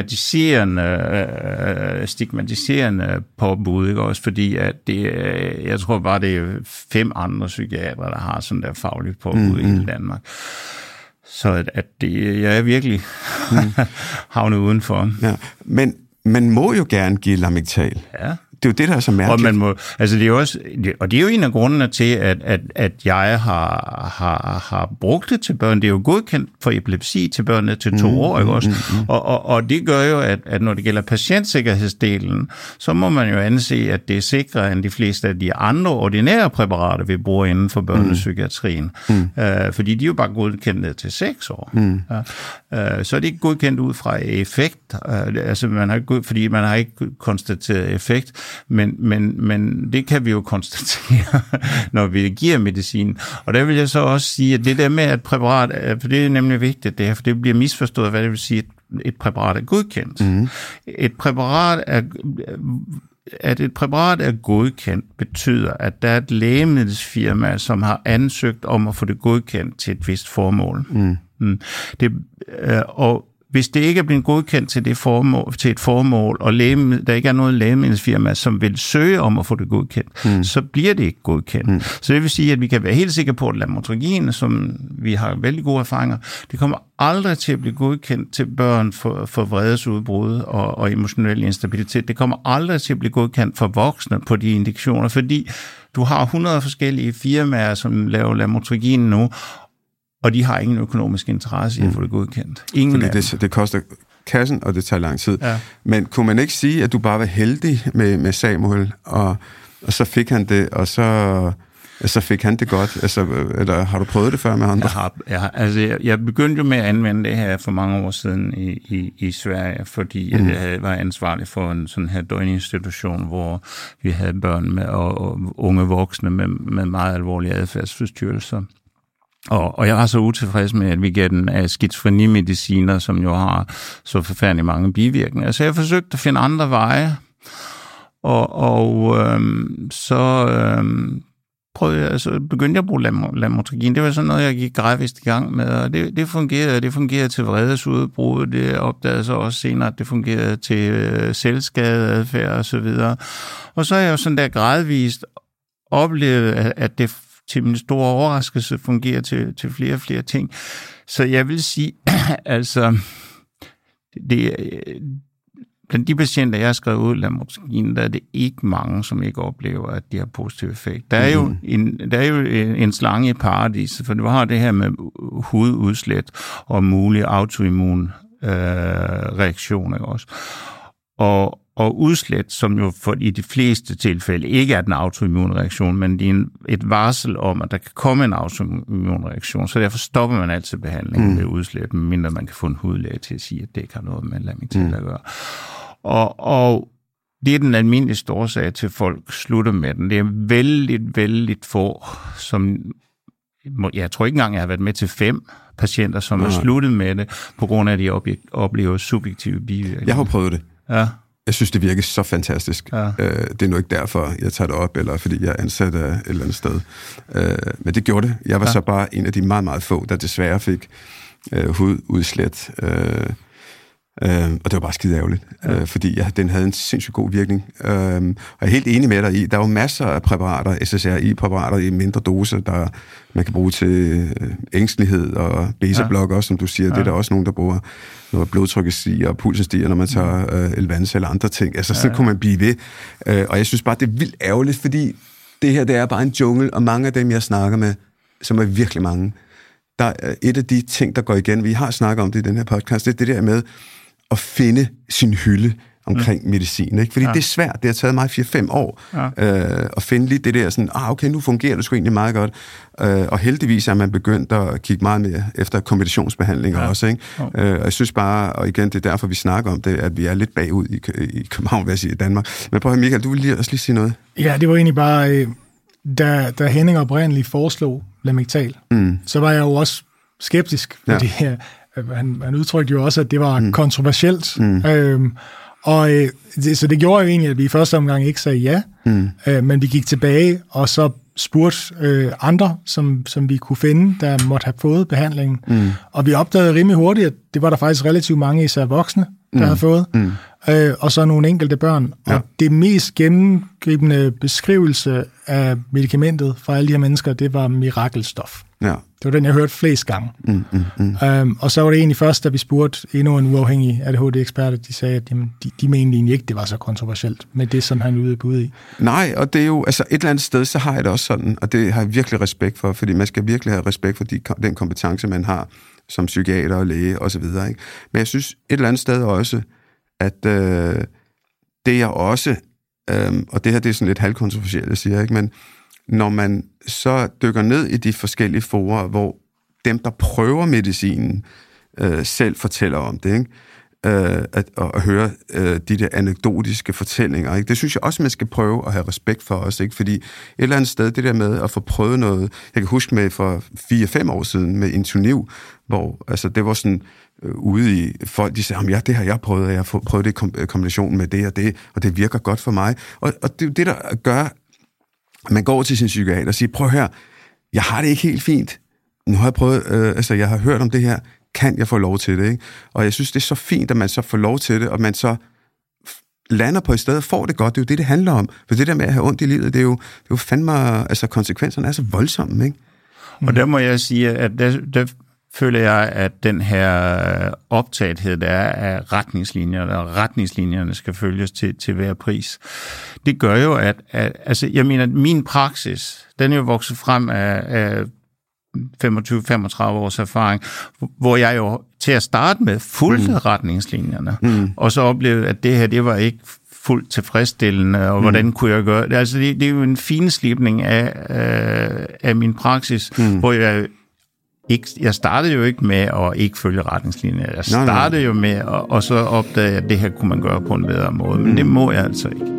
stigmatiserende påbud, ikke? Også fordi, at jeg tror bare, det er 5 andre psykiatere, der har sådan der fagligt påbud i hele Danmark. Så at jeg er virkelig havnet udenfor. Ja, men man må jo gerne give Lamictal. Ja. Det er jo det, der er så mærkeligt. Og man må, altså det er jo også, og det er jo en af grundene til, at jeg har brugt det til børn. Det er jo godkendt for epilepsi til børn til 2 år, ikke også? Og det gør jo, at når det gælder patientsikkerhedsdelen, så må man jo anse, at det er sikrere end de fleste af de andre ordinære præparater, vi bruger inden for børnepsykiatrien. Fordi de er jo bare godkendt til 6 år. Så er det ikke godkendt ud fra effekt. Altså fordi man har ikke konstateret effekt. Men det kan vi jo konstatere, når vi giver medicin. Og der vil jeg så også sige, at det der med, at præparat, for det er nemlig vigtigt, for det bliver misforstået, hvad det vil sige, at et præparat er godkendt. At et præparat er godkendt, betyder, at der er et lægemiddelfirma, som har ansøgt om at få det godkendt til et vist formål. Og hvis det ikke er blevet godkendt til et formål, og der ikke er noget lægemiddelfirma, som vil søge om at få det godkendt, så bliver det ikke godkendt. Så det vil sige, at vi kan være helt sikre på, at lamotrigin, som vi har vældig gode erfaringer, det kommer aldrig til at blive godkendt til børn for vredesudbrud og emotionel instabilitet. Det kommer aldrig til at blive godkendt for voksne på de indikationer, fordi du har 100 forskellige firmaer, som laver lamotrigin nu, og de har ingen økonomisk interesse i at få det godkendt. Ingen fordi det koster kassen, og det tager lang tid. Ja. Men kunne man ikke sige, at du bare var heldig med Samuel, og så fik han det, og så fik han det godt? Altså, eller har du prøvet det før med andre? Jeg begyndte jo med at anvende det her for mange år siden i Sverige, fordi jeg var ansvarlig for en sådan her døgninstitution, hvor vi havde børn og unge voksne med meget alvorlige adfærdsforstyrrelser. Og jeg var så utilfreds med, at vi gav den af skizofrenimediciner, som jo har så forfærdeligt mange bivirkninger. Så jeg forsøgte at finde andre veje, så begyndte jeg at bruge lamotrigin. Det var sådan noget, jeg gik gradvist i gang med, og det fungerede. Det fungerede til vredesudbrud. Det opdagede så også senere, at det fungerede til selvskadeadfærd og så videre. Og så har jeg jo sådan der gradvist oplevet, at det til min store overraskelse fungerer til flere og flere ting. Så jeg vil sige, altså, blandt de patienter, jeg har skrevet ud lamotrigin, der er det ikke mange, som ikke oplever, at de har positiv effekt. Der er jo en slange i paradis, for du har det her med hududslæt og mulig autoimmun reaktioner også. Og udslæt, som jo i de fleste tilfælde ikke er den autoimmunreaktion, men det er et varsel om, at der kan komme en autoimmunreaktion, så derfor stopper man altid behandlingen ved udslæt, medmindre man kan få en hudlæge til at sige, at det ikke har noget med Lamictal at gøre. Og det er den almindeligste årsag til, at folk slutter med den. Det er vældig få, som jeg tror ikke engang, jeg har været med til 5 patienter, som har sluttet med det, på grund af, at de oplever subjektive bivirkninger. Jeg har prøvet det. Ja. Jeg synes, det virker så fantastisk. Ja. Det er nu ikke derfor, jeg tager det op, eller fordi jeg er ansat et eller andet sted. Men det gjorde det. Jeg var så bare en af de meget, meget få, der desværre fik hududslæt. Og det var bare skide ærgerligt, fordi den havde en sindssygt god virkning. Og jeg er helt enig med dig i, der er jo masser af præparater, SSRI-præparater i mindre doser, der man kan bruge til ængstelighed og beta-blok også, som du siger. Det er der også nogen, der bruger, når blodtrykket stiger og pulsen stiger, når man tager Elvanse eller andre ting. Altså sådan kunne man blive ved. Og jeg synes bare, det er vildt ærgerligt, fordi det her, det er bare en jungle, og mange af dem, jeg snakker med, som er virkelig mange, der er et af de ting, der går igen, vi har snakket om det i den her podcast, det er det der med at finde sin hylde omkring medicin, ikke? Fordi det er svært. Det har taget mig 4-5 år at finde lige det der sådan, okay, nu fungerer det sgu egentlig meget godt. Og heldigvis er man begyndt at kigge meget mere efter kombinationsbehandlinger også, ikke? Og jeg synes bare, og igen, det er derfor, vi snakker om det, at vi er lidt bagud i København, hvad jeg siger, i Danmark. Men prøv at høre, Michael, du vil også lige sige noget? Ja, det var egentlig bare, da Henning oprindeligt foreslog Lamictal, så var jeg jo også skeptisk, fordi han udtrykte jo også, at det var kontroversielt. Så det gjorde jo egentlig, at vi i første omgang ikke sagde ja, men vi gik tilbage, og så spurgte andre, som vi kunne finde, der måtte have fået behandlingen. Og vi opdagede rimelig hurtigt, at det var der faktisk relativt mange, især voksne, der havde fået. Og så nogle enkelte børn. Ja. Og det mest gennemgribende beskrivelse af medicamentet fra alle de her mennesker, det var mirakelstof. Ja. Det var den, jeg hørte flest gange. Og så var det egentlig først, da vi spurgte endnu en uafhængig ADHD-ekspert, de sagde, at jamen, de mente egentlig ikke, det var så kontroversielt med det, som han ude ude i. Nej, og det er jo, altså et eller andet sted, så har jeg det også sådan, og det har jeg virkelig respekt for, fordi man skal virkelig have respekt for den kompetence, man har som psykiater og læge osv. Men jeg synes et eller andet sted også, at det er også, og det her det er sådan lidt halvkontroversielt, jeg siger, ikke? Men når man så dykker ned i de forskellige forer, hvor dem, der prøver medicinen, selv fortæller om det, ikke? At høre de der anekdotiske fortællinger, ikke? Det synes jeg også, man skal prøve at have respekt for os, ikke? Fordi et eller andet sted, det der med at få prøvet noget, jeg kan huske med for 4-5 år siden med Intuniv, hvor altså, det var sådan ude i folk, de sagde, ja, det har jeg prøvet, og jeg har prøvet det i kombination med det, og det virker godt for mig. Og det er det, der gør, man går til sin psykiater og siger, prøv her, jeg har det ikke helt fint. Nu har jeg prøvet, jeg har hørt om det her, kan jeg få lov til det, ikke? Og jeg synes, det er så fint, at man så får lov til det, og man så lander på et sted og får det godt. Det er jo det handler om. For det der med at have ondt i livet, det er jo fandme, altså konsekvenserne er så voldsomme, ikke? Og der må jeg sige, at der føler jeg, at den her optagethed, der er af retningslinjerne, og retningslinjerne skal følges til hver pris, det gør jo, at altså, jeg mener, at min praksis, den er jo vokset frem af 25-35 års erfaring, hvor jeg jo til at starte med fulgte retningslinjerne, og så oplevede, at det her, det var ikke fuldt tilfredsstillende, og hvordan kunne jeg gøre det? Altså, det er jo en finslipning af min praksis, hvor jeg startede jo ikke med at ikke følge retningslinjer. Jeg startede jo med, og så opdagede jeg, at det her kunne man gøre på en bedre måde, men det må jeg altså ikke.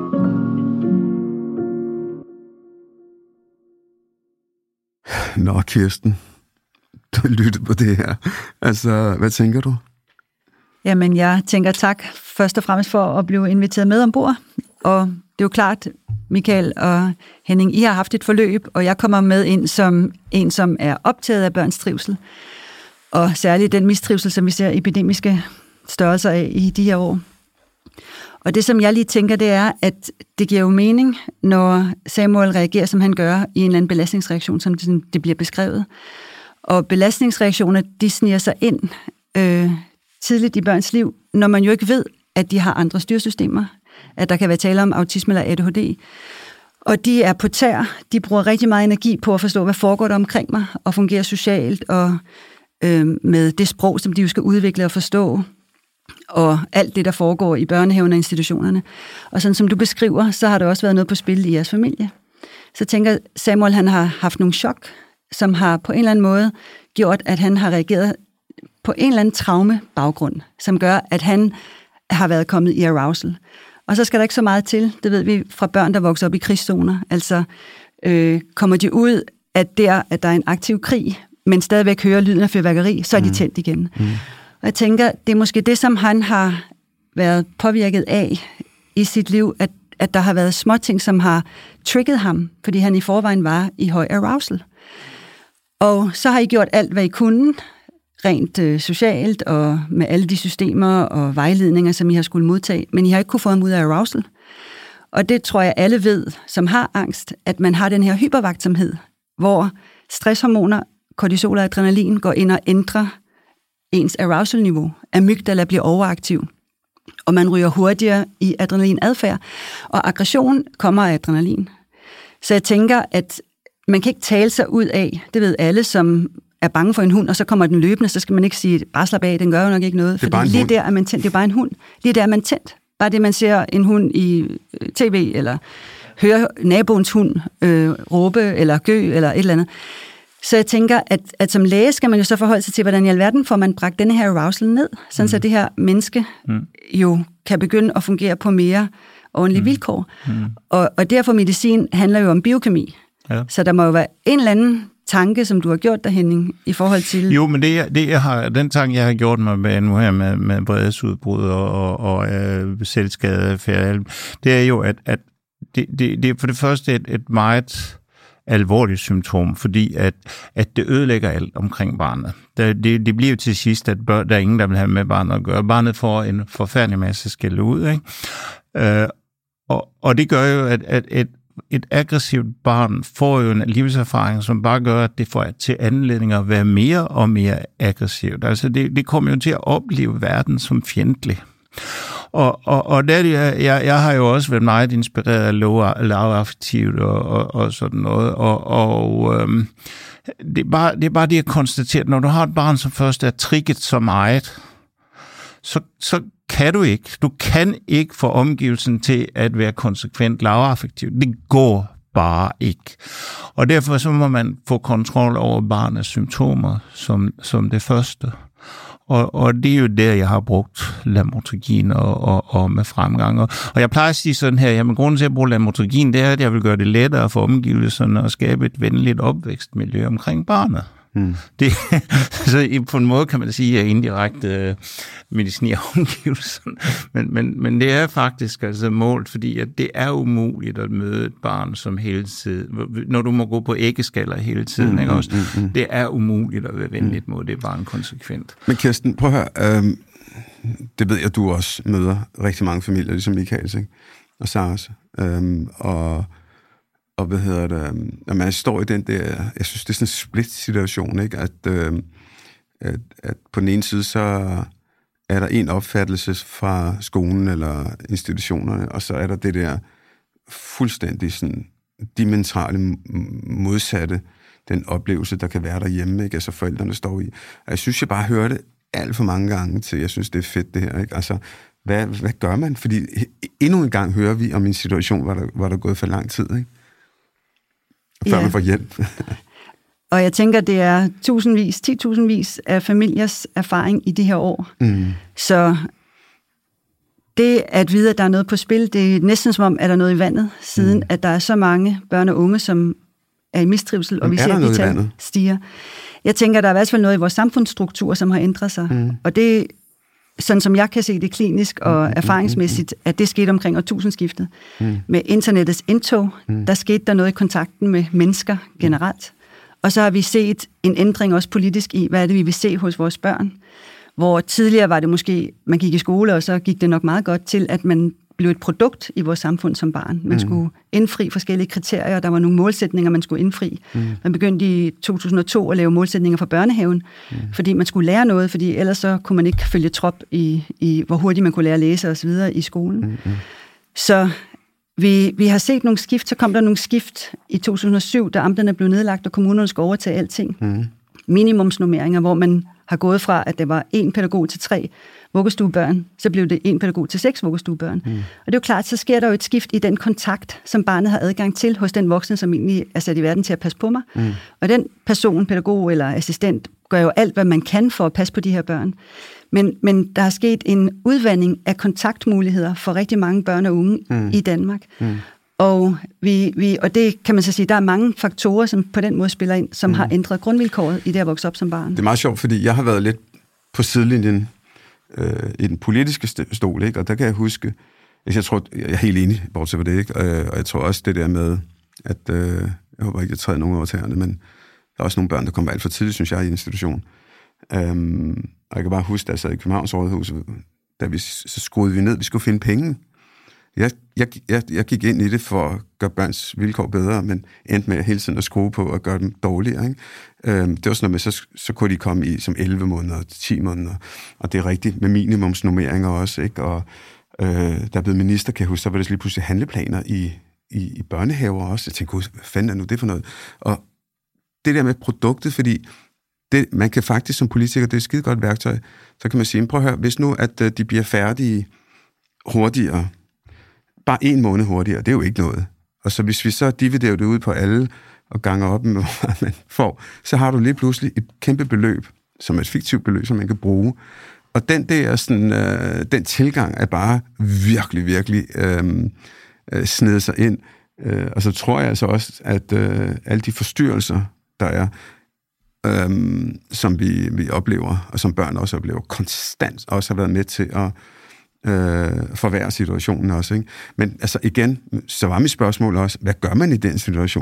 Nå, Kirsten, du lytter på det her. Altså, hvad tænker du? Jamen, jeg tænker tak først og fremmest for at blive inviteret med ombord. Og det er jo klart, Michael og Henning, I har haft et forløb, og jeg kommer med ind som en, som er optaget af børns trivsel. Og særligt den mistrivsel, som vi ser epidemiske størrelser af i de her år. Og det, som jeg lige tænker, det er, at det giver jo mening, når Samuel reagerer, som han gør, i en eller anden belastningsreaktion, som det bliver beskrevet. Og belastningsreaktioner, de sniger sig ind tidligt i børns liv, når man jo ikke ved, at de har andre styresystemer, at der kan være tale om autisme eller ADHD. Og de er på tær, de bruger rigtig meget energi på at forstå, hvad foregår der omkring mig, og fungerer socialt, og med det sprog, som de jo skal udvikle og forstå, og alt det, der foregår i børnehaven og institutionerne. Og sådan som du beskriver, så har der også været noget på spil i jeres familie. Så tænker Samuel, han har haft nogle chok, som har på en eller anden måde gjort, at han har reageret på en eller anden traumebaggrund, som gør, at han har været kommet i arousal. Og så skal der ikke så meget til, det ved vi fra børn, der vokser op i krigszoner. Altså kommer de ud, at der er en aktiv krig, men stadigvæk hører lyden af fyrværkeri, så er de tændt igen. Og jeg tænker, det er måske det, som han har været påvirket af i sit liv, at der har været små ting, som har trigget ham, fordi han i forvejen var i høj arousal. Og så har I gjort alt, hvad I kunne, rent socialt og med alle de systemer og vejledninger, som I har skulle modtage, men I har ikke kunne få ham ud af arousal. Og det tror jeg alle ved, som har angst, at man har den her hypervagtsomhed, hvor stresshormoner, kortisol og adrenalin går ind og ændrer ens arousal-niveau. Amygdala bliver overaktiv, og man ryger hurtigere i adrenalinadfærd, og aggression kommer af adrenalin. Så jeg tænker, at man kan ikke tale sig ud af, det ved alle, som er bange for en hund, og så kommer den løbende, så skal man ikke sige, bare slap af, den gør jo nok ikke noget, fordi lige der er man tændt, det er bare en hund. Lige der er man tændt. Bare det, man ser en hund i tv, eller hører naboens hund råbe, eller gø, eller et eller andet. Så jeg tænker, at som læge skal man jo så forholde sig til, hvordan i alverden får man bragt denne her arousal ned, sådan så det her menneske jo kan begynde at fungere på mere ordentlige vilkår. Og derfor medicin handler jo om biokemi. Ja. Så der må jo være en eller anden tanke, som du har gjort der, Henning, i forhold til... Jo, men den tanke, jeg har gjort mig med nu her med vredesudbrud og selvskadeadfærd, det er jo, at det er for det første et meget alvorligt symptom, fordi at det ødelægger alt omkring barnet. Det bliver jo til sidst, at der er ingen, der vil have med barnet at gøre. Barnet får en forfærdelig masse skæld ud, ikke? Og det gør jo, at et aggressivt barn får jo en livserfaring, som bare gør, at det får til anledning at være mere og mere aggressivt. Altså det kommer jo til at opleve verden som fjendtlig. Og jeg har jo også været meget inspireret af laveraffektivt og sådan noget, det er bare det at konstatere, at når du har et barn, som først er trigget så meget, så kan du kan ikke få omgivelsen til at være konsekvent laveraffektiv. Det går bare ikke. Og derfor så må man få kontrol over barnets symptomer som det første. Og det er jo der, jeg har brugt lamotrigin og med fremgang. Og jeg plejer at sige sådan her, jamen grunden til at bruge lamotrigin, det er, at jeg vil gøre det lettere for omgivelserne og skabe et venligt opvækstmiljø omkring barnet. Det, så på en måde kan man sige, at jeg indirekte medicinerer omgivelserne. Men det er faktisk altså målt, fordi at det er umuligt at møde et barn som hele tiden. Når du må gå på æggeskaller hele tiden, ikke også? Det er umuligt at være venligt mod det barn konsekvent. Men Kirsten, prøv at høre. Det ved jeg, du også møder rigtig mange familier, ligesom Michaels, ikke? Og Saras. Og hvad hedder det, når man står i den der, jeg synes, det er sådan en split-situation, ikke? At på den ene side, så er der en opfattelse fra skolen eller institutionerne, og så er der det der fuldstændig sådan dimensionale modsatte, den oplevelse, der kan være derhjemme, ikke? Altså forældrene står i. Og jeg synes, jeg bare hører det alt for mange gange til, jeg synes, det er fedt det her, ikke? Altså, hvad gør man? Fordi endnu en gang hører vi om en situation, hvor der er gået for lang tid, ikke? Før man får hjælp. Og jeg tænker, det er 10.000vis af familiers erfaring i de her år. Så det at vide, at der er noget på spil, det er næsten som om, at der er noget i vandet, siden at der er så mange børn og unge, som er i mistrivsel, og vi ser, at de tal stiger. Jeg tænker, der er i hvert fald noget i vores samfundsstruktur, som har ændret sig. Og det, sådan som jeg kan se det klinisk og erfaringsmæssigt, at det skete omkring årtusindskiftet. Med internettets indtog, der skete der noget i kontakten med mennesker generelt. Og så har vi set en ændring også politisk i, hvad er det, vi vil se hos vores børn. Hvor tidligere var det måske, man gik i skole, og så gik det nok meget godt til, at man blev et produkt i vores samfund som barn. Man skulle indfri forskellige kriterier, der var nogle målsætninger, man skulle indfri. Man begyndte i 2002 at lave målsætninger for børnehaven, fordi man skulle lære noget, fordi ellers så kunne man ikke følge trop i hvor hurtigt man kunne lære at læse osv. i skolen. Så vi har set nogle skift, så kom der nogle skift i 2007, da amterne blev nedlagt, og kommunerne skulle overtage alting. Minimumsnormeringer, hvor man har gået fra, at det var 1 pædagog til 3 vuggestuebørn, så blev det 1 pædagog til 6 vuggestuebørn. Og det er jo klart, så sker der jo et skift i den kontakt, som barnet har adgang til hos den voksne, som egentlig er sat i verden til at passe på mig. Og den person, pædagog eller assistent, gør jo alt, hvad man kan for at passe på de her børn. Men der er sket en udvanding af kontaktmuligheder for rigtig mange børn og unge i Danmark. Og, og det kan man så sige, der er mange faktorer, som på den måde spiller ind, som har ændret grundvilkåret i det at vokse op som barn. Det er meget sjovt, fordi jeg har været lidt på sidelinjen i den politiske stol, ikke? Og der kan jeg huske, jeg tror, jeg er helt enig, bortset fra det, ikke? Og jeg tror også det der med, at jeg håber ikke, jeg træder nogen over tæerne, men der er også nogle børn, der kommer alt for tidligt, synes jeg, i institution. Og jeg kan bare huske, da jeg sad i Københavns Rådhus, da så skruede vi ned, vi skulle finde penge. Jeg gik ind i det for at gøre børns vilkår bedre, men endte med hele tiden at skrue på og gøre dem dårligere. Ikke? Det var sådan noget med, så kunne de komme i som 11 måneder, 10 måneder, og det er rigtigt med minimumsnormeringer også. Ikke? Og der blev minister, kan jeg huske, så var det lige pludselig handleplaner i børnehaver også. Jeg tænkte, gud, hvad fanden er nu det for noget? Og det der med produktet, fordi man kan faktisk som politiker, det er et skide godt værktøj, så kan man sige, prøv at høre, hvis nu, at de bliver færdige hurtigere, bare 1 måned hurtigere, det er jo ikke noget. Og så hvis vi så dividerer det ud på alle, og ganger op med, hvad man får, så har du lige pludselig et kæmpe beløb, som er et fiktivt beløb, som man kan bruge. Og den den tilgang er bare virkelig, virkelig snedet sig ind. Og så tror jeg altså også, at alle de forstyrrelser, der er, som vi oplever, og som børn også oplever, konstant også har været med til at forværre situationen også. Ikke? Men altså igen, så var mit spørgsmål også, hvad gør man i den situation?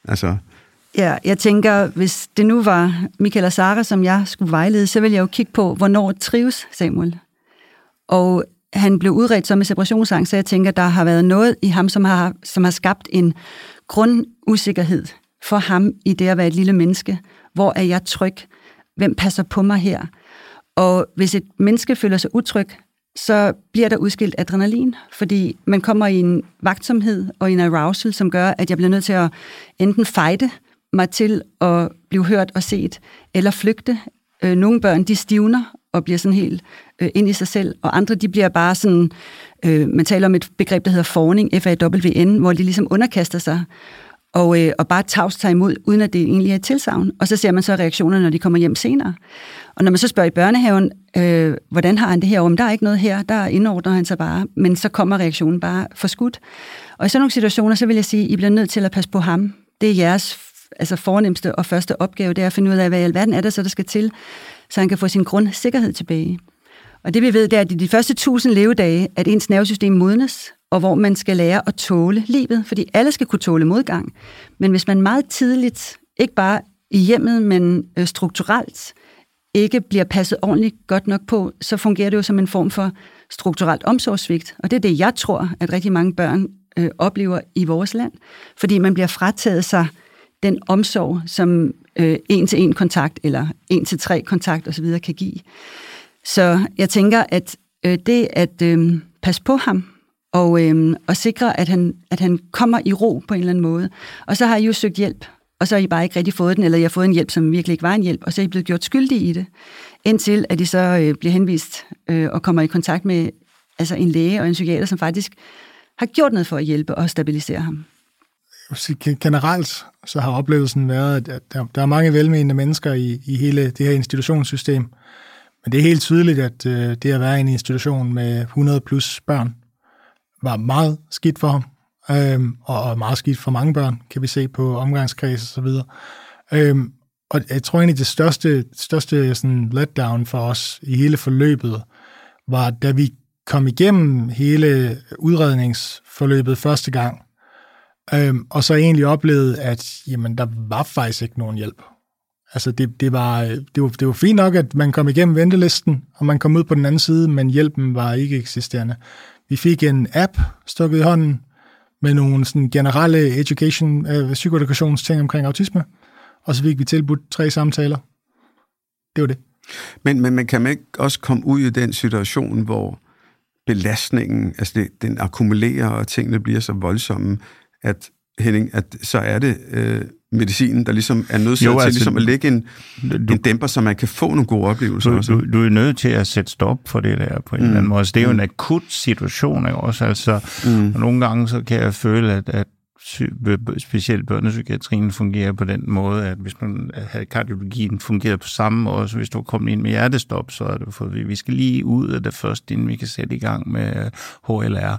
Altså... Ja, jeg tænker, hvis det nu var Michael og Sara, som jeg skulle vejlede, så ville jeg jo kigge på, hvornår trives Samuel. Og han blev udredt som med separationsangst, så jeg tænker, der har været noget i ham, som har skabt en grundusikkerhed for ham i det at være et lille menneske. Hvor er jeg tryg? Hvem passer på mig her? Og hvis et menneske føler sig utryg, så bliver der udskilt adrenalin, fordi man kommer i en vagtsomhed og en arousal, som gør, at jeg bliver nødt til at enten fighte mig til at blive hørt og set, eller flygte. Nogle børn, de stivner og bliver sådan helt ind i sig selv, og andre, de bliver bare sådan, man taler om et begreb, der hedder fawning, F-A-W-N, hvor de ligesom underkaster sig, og bare tavst tager imod, uden at det egentlig er et tilsagn. Og så ser man så reaktionerne, når de kommer hjem senere. Og når man så spørger i børnehaven, hvordan har han det her? Der er ikke noget her, der indordner han sig bare, men så kommer reaktionen bare forskudt. Og i sådan nogle situationer, så vil jeg sige, I bliver nødt til at passe på ham. Det er jeres fornemmeste og første opgave, det er at finde ud af, hvad i alverden er der så, der skal til, så han kan få sin grundsikkerhed tilbage. Og det vi ved, det er, at i de første 1000 levedage, at ens nervesystem modnes, og hvor man skal lære at tåle livet, fordi alle skal kunne tåle modgang. Men hvis man meget tidligt, ikke bare i hjemmet, men strukturelt, ikke bliver passet ordentligt godt nok på, så fungerer det jo som en form for strukturelt omsorgssvigt. Og det er det, jeg tror, at rigtig mange børn oplever i vores land, fordi man bliver frataget sig den omsorg, som 1-til-1 kontakt eller 1-til-3 kontakt osv. kan give. Så jeg tænker, at det at passe på ham og sikre, at han kommer i ro på en eller anden måde. Og så har I jo søgt hjælp, og så har I bare ikke rigtig fået den, eller I har fået en hjælp, som virkelig ikke var en hjælp, og så er I blevet gjort skyldige i det, indtil at I så bliver henvist og kommer i kontakt med en læge og en psykiater, som faktisk har gjort noget for at hjælpe og stabilisere ham. Generelt så har oplevelsen været, at der er mange velmenende mennesker i hele det her institutionssystem. Men det er helt tydeligt, at det at være i en institution med 100 plus børn var meget skidt for ham, og meget skidt for mange børn, kan vi se på omgangskreds og så videre. Og jeg tror egentlig, det største sådan letdown for os i hele forløbet var, da vi kom igennem hele udredningsforløbet første gang, og så egentlig oplevede, at jamen, der var faktisk ikke nogen hjælp. Altså det var fint nok, at man kom igennem ventelisten, og man kom ud på den anden side, men hjælpen var ikke eksisterende. Vi fik en app stukket i hånden med nogle sådan generelle psykoedukationsting omkring autisme, og så fik vi tilbudt 3 samtaler. Det var det. Men kan man ikke også komme ud i den situation, hvor belastningen, altså den akkumulerer, og tingene bliver så voldsomme, at Henning, at så er det medicinen, der ligesom er nødt til ligesom at lægge en dæmper, så man kan få nogle gode oplevelser. Du er nødt til at sætte stop for det der på en eller anden måde. Altså, det er jo en akut situation, ikke også? Altså, og nogle gange så kan jeg føle, at specielt børnepsykiatrien fungerer på den måde, at hvis man havde kardiologien fungeret på samme måde, så hvis du kommer ind med hjertestop, så er det for, vi skal lige ud af det først, inden vi kan sætte i gang med HLR.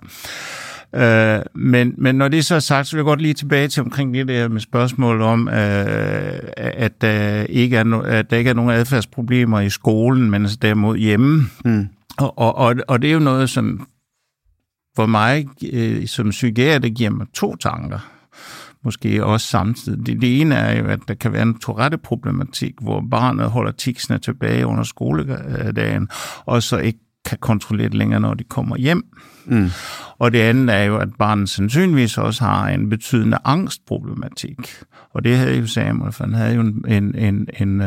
Men når det så er sagt, så vil jeg godt lige tilbage til omkring det der med spørgsmål om, at der ikke er nogen adfærdsproblemer i skolen, men altså derimod hjemme. Og det er jo noget, som for mig som psykiater giver mig 2 tanker. Måske også samtidig. Det ene er jo, at der kan være en Tourette-problematik, hvor barnet holder ticsene tilbage under skoledagen, og så ikke kan kontrollere det længere, når de kommer hjem. Og det andet er jo, at barnet sandsynligvis også har en betydende angstproblematik. Og det havde jo Samuel, for han havde jo en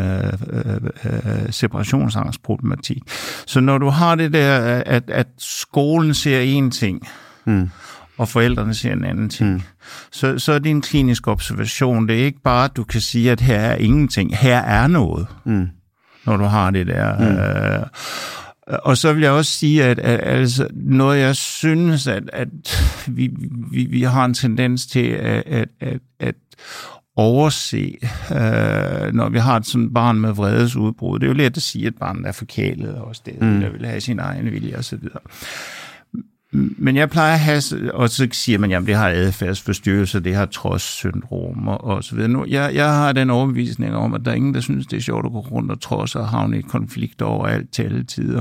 separationsangstproblematik. Så når du har det der, at skolen ser én ting, og forældrene ser en anden ting, så er det en klinisk observation. Det er ikke bare, at du kan sige, at her er ingenting. Her er noget, når du har det der. Og så vil jeg også sige, at altså, noget jeg synes, at vi har en tendens til at overse, når vi har et sådan barn med vredesudbrud. Det er jo let at sige, at barnet er forkælet og stedet, der vil have sin egen vilje osv. Men jeg plejer at have, og så siger man, jamen det har adfærdsforstyrrelser, det har trodssyndrom og så videre. Nu, jeg har den overbevisning om, at der er ingen, der synes, det er sjovt at gå rundt og trods og havne i konflikter overalt til alle tider.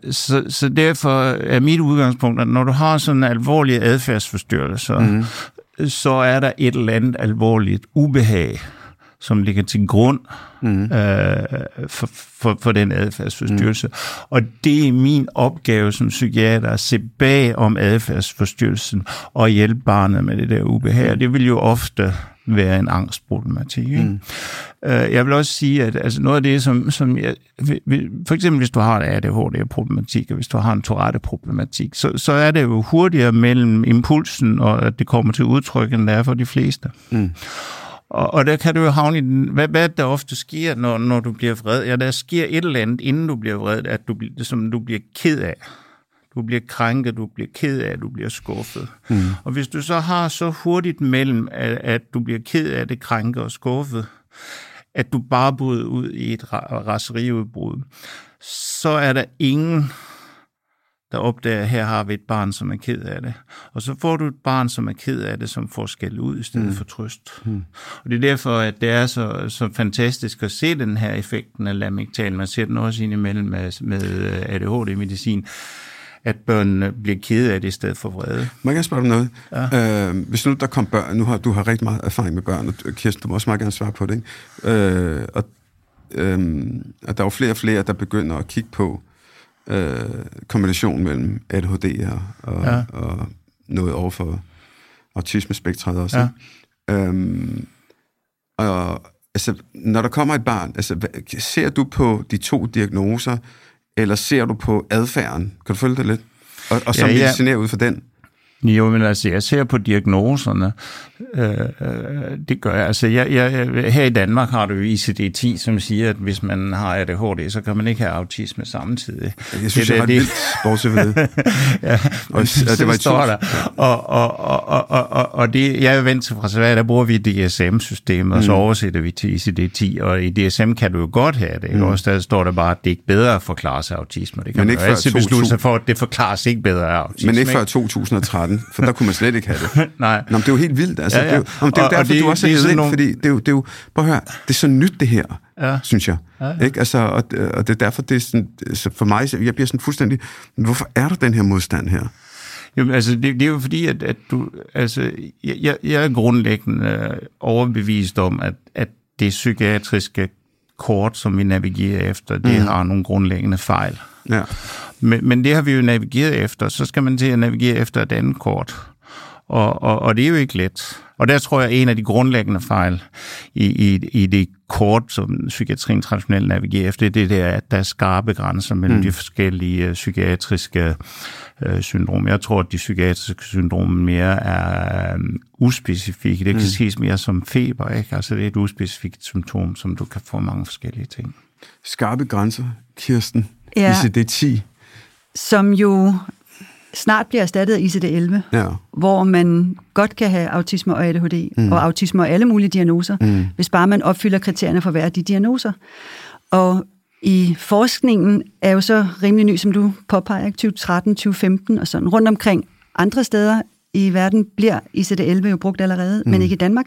Så derfor er mit udgangspunkt, at når du har sådan alvorlige adfærdsforstyrrelser, så er der et eller andet alvorligt ubehag, som ligger til grund for den adfærdsforstyrrelse. Og det er min opgave som psykiater at se bag om adfærdsforstyrrelsen og hjælpe barnet med det der ubehag. Det vil jo ofte være en angstproblematik. Ikke? Jeg vil også sige, at altså noget af det, som jeg, for eksempel hvis du har et ADHD-problematik, og hvis du har en Tourette-problematik, så er det jo hurtigere mellem impulsen, og at det kommer til udtryk, end det er for de fleste. Og der kan du jo havne i den, hvad der ofte sker, når du bliver vred. Ja, der sker et eller andet, inden du bliver vred, at du bliver ked af. Du bliver krænket, du bliver ked af, du bliver skuffet. Og hvis du så har så hurtigt mellem, at du bliver ked af det, krænket og skuffet, at du bare bryder ud i et raseriudbrud, så er der ingen, der opdager, at her har vi et barn, som er ked af det. Og så får du et barn, som er ked af det, som får skæld ud i stedet for trøst. Og det er derfor, at det er så fantastisk at se den her effekten af Lamictal. Man ser den også indimellem med ADHD-medicin, at børnene bliver kede af det i stedet for vrede. Må jeg gerne spørge dig noget? Ja. Hvis nu der kom børn, du har rigtig meget erfaring med børn, og Kirsten, du må også meget gerne svare på det, ikke? Og der er jo flere og flere, der begynder at kigge på kombinationen mellem ADHD og noget over for autismespektret også. Ja. Og altså, når der kommer et barn, altså, ser du på de to diagnoser, eller ser du på adfærden? Kan du følge det lidt? Og så medicinerer ud for den? Jo, men altså, jeg ser på diagnoserne. Det gør jeg. Altså, her i Danmark har du jo ICD-10, som siger, at hvis man har ADHD, så kan man ikke have autisme samtidig. Jeg synes, det er ret vildt, bortset ved det. Ja, det var står der. Og det, jeg er vendt fra Sverige, der bruger vi DSM-systemet, og så oversætter vi til ICD-10, og i DSM kan du jo godt have det. Også der står der bare, at det ikke er bedre at forklare sig autisme. Det kan man jo altid beslutte sig for, at det forklares ikke bedre af autisme. Men ikke før 2013. For der kunne man slet ikke have det. Nej. Nå, men det er jo helt vildt. Altså, det er jo derfor, du også er helt ind, fordi det er jo, prøv at høre, det er så nyt det her, synes jeg. Ikke? Altså, og det er derfor, det er sådan, så for mig, jeg bliver sådan fuldstændig, hvorfor er der den her modstand her? Jo, altså, det er jo fordi, at du, altså, jeg er grundlæggende overbevist om, at det psykiatriske kort, som vi navigerer efter, det har nogle grundlæggende fejl. Ja. Men det har vi jo navigeret efter, så skal man til at navigere efter et andet kort. Og det er jo ikke let. Og der tror jeg, en af de grundlæggende fejl i det kort, som psykiatrien traditionelt navigerer efter, det er, at der er skarpe grænser mellem de forskellige psykiatriske syndrom. Jeg tror, at de psykiatriske syndromer mere er uspecifikke. Det kan ses mere som feber, ikke? Altså det er et uspecifikt symptom, som du kan få mange forskellige ting. Skarpe grænser, Kirsten, ICD-10. Som jo snart bliver erstattet af ICD-11, hvor man godt kan have autisme og ADHD, og autisme og alle mulige diagnoser, hvis bare man opfylder kriterierne for hver af de diagnoser. Og i forskningen er jo så rimelig ny, som du påpeger, 2013, 2015 og sådan. Rundt omkring andre steder i verden bliver ICD-11 jo brugt allerede, men ikke i Danmark.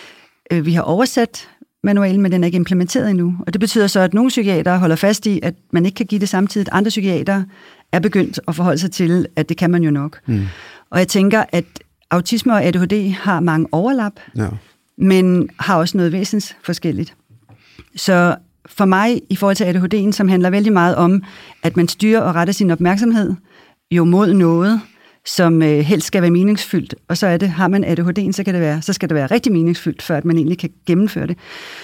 Vi har oversat manualen, men den er ikke implementeret endnu. Og det betyder så, at nogle psykiatere holder fast i, at man ikke kan give det samtidig. Andre psykiatere er begyndt at forholde sig til, at det kan man jo nok. Og jeg tænker, at autisme og ADHD har mange overlap, men har også noget væsens forskelligt. Så for mig, i forhold til ADHD'en, som handler vældig meget om, at man styrer og retter sin opmærksomhed jo mod noget, som helst skal være meningsfyldt, og så er det, har man ADHD'en, så skal det være rigtig meningsfyldt, før at man egentlig kan gennemføre det,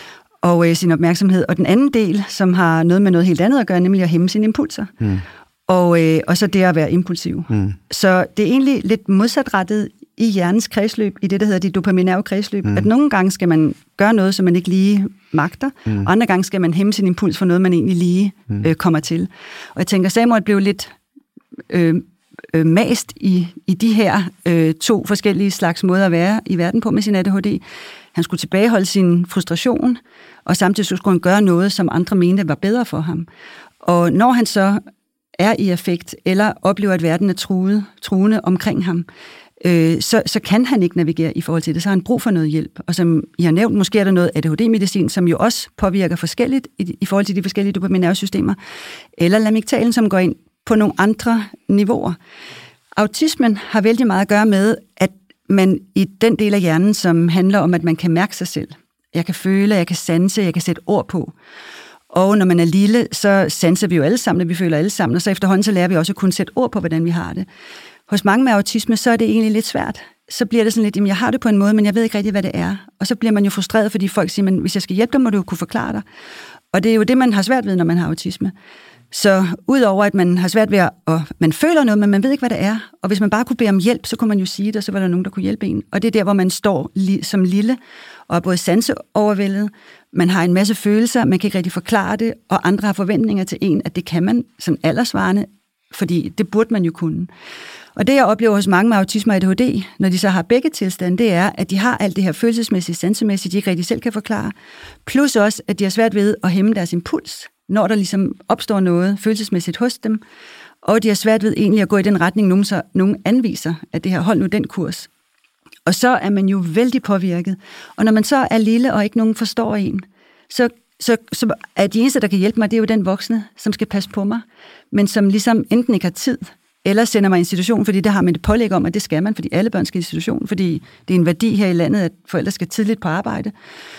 og sin opmærksomhed. Og den anden del, som har noget med noget helt andet at gøre, nemlig at hæmme sine impulser, og så det at være impulsiv. Så det er egentlig lidt modsatrettet i hjernens kredsløb, i det, der hedder de dopaminerve kredsløb, at nogle gange skal man gøre noget, som man ikke lige magter, og andre gange skal man hæmme sin impuls for noget, man egentlig lige kommer til. Og jeg tænker, Samuel blev lidt mast i de her to forskellige slags måder at være i verden på med sin ADHD. Han skulle tilbageholde sin frustration, og samtidig skulle han gøre noget, som andre mente var bedre for ham. Og når han så er i affekt, eller oplever, at verden er truende omkring ham, så kan han ikke navigere i forhold til det. Så har han brug for noget hjælp. Og som I har nævnt, måske er der noget ADHD-medicin, som jo også påvirker forskelligt i forhold til de forskellige dopaminervesystemer. Eller Lamictalen, som går ind på nogle andre niveauer. Autismen har vældig meget at gøre med, at men i den del af hjernen, som handler om, at man kan mærke sig selv. Jeg kan føle, jeg kan sanse, jeg kan sætte ord på. Og når man er lille, så sanser vi jo alle sammen, og vi føler alle sammen, og så efterhånden så lærer vi også at kunne sætte ord på, hvordan vi har det. Hos mange med autisme, så er det egentlig lidt svært. Så bliver det sådan lidt, jamen jeg har det på en måde, men jeg ved ikke rigtig, hvad det er. Og så bliver man jo frustreret, fordi folk siger, men hvis jeg skal hjælpe dig, må du jo kunne forklare dig. Og det er jo det, man har svært ved, når man har autisme. Så udover at man har svært ved at man føler noget, men man ved ikke, hvad det er. Og hvis man bare kunne bede om hjælp, så kunne man jo sige det, og så var der nogen, der kunne hjælpe en. Og det er der, hvor man står som lille og er både sanseovervældet. Man har en masse følelser, man kan ikke rigtig forklare det, og andre har forventninger til en, at det kan man som aldersvarende, fordi det burde man jo kunne. Og det, jeg oplever hos mange med autisme og ADHD, når de så har begge tilstande, det er, at de har alt det her følelsesmæssigt, sansemæssigt, de ikke rigtig selv kan forklare. Plus også, at de har svært ved at hæmme deres impuls, når der ligesom opstår noget følelsesmæssigt hos dem. Og de har svært ved egentlig at gå i den retning, nogen anviser, at det her, hold nu den kurs. Og så er man jo vældig påvirket. Og når man så er lille, og ikke nogen forstår en, så er de eneste, der kan hjælpe mig, det er jo den voksne, som skal passe på mig, men som ligesom enten ikke har tid, eller sender mig i institution, fordi det har man det pålæg om, at det skal man, fordi alle børn skal i institution, fordi det er en værdi her i landet, at forældre skal tidligt på arbejde.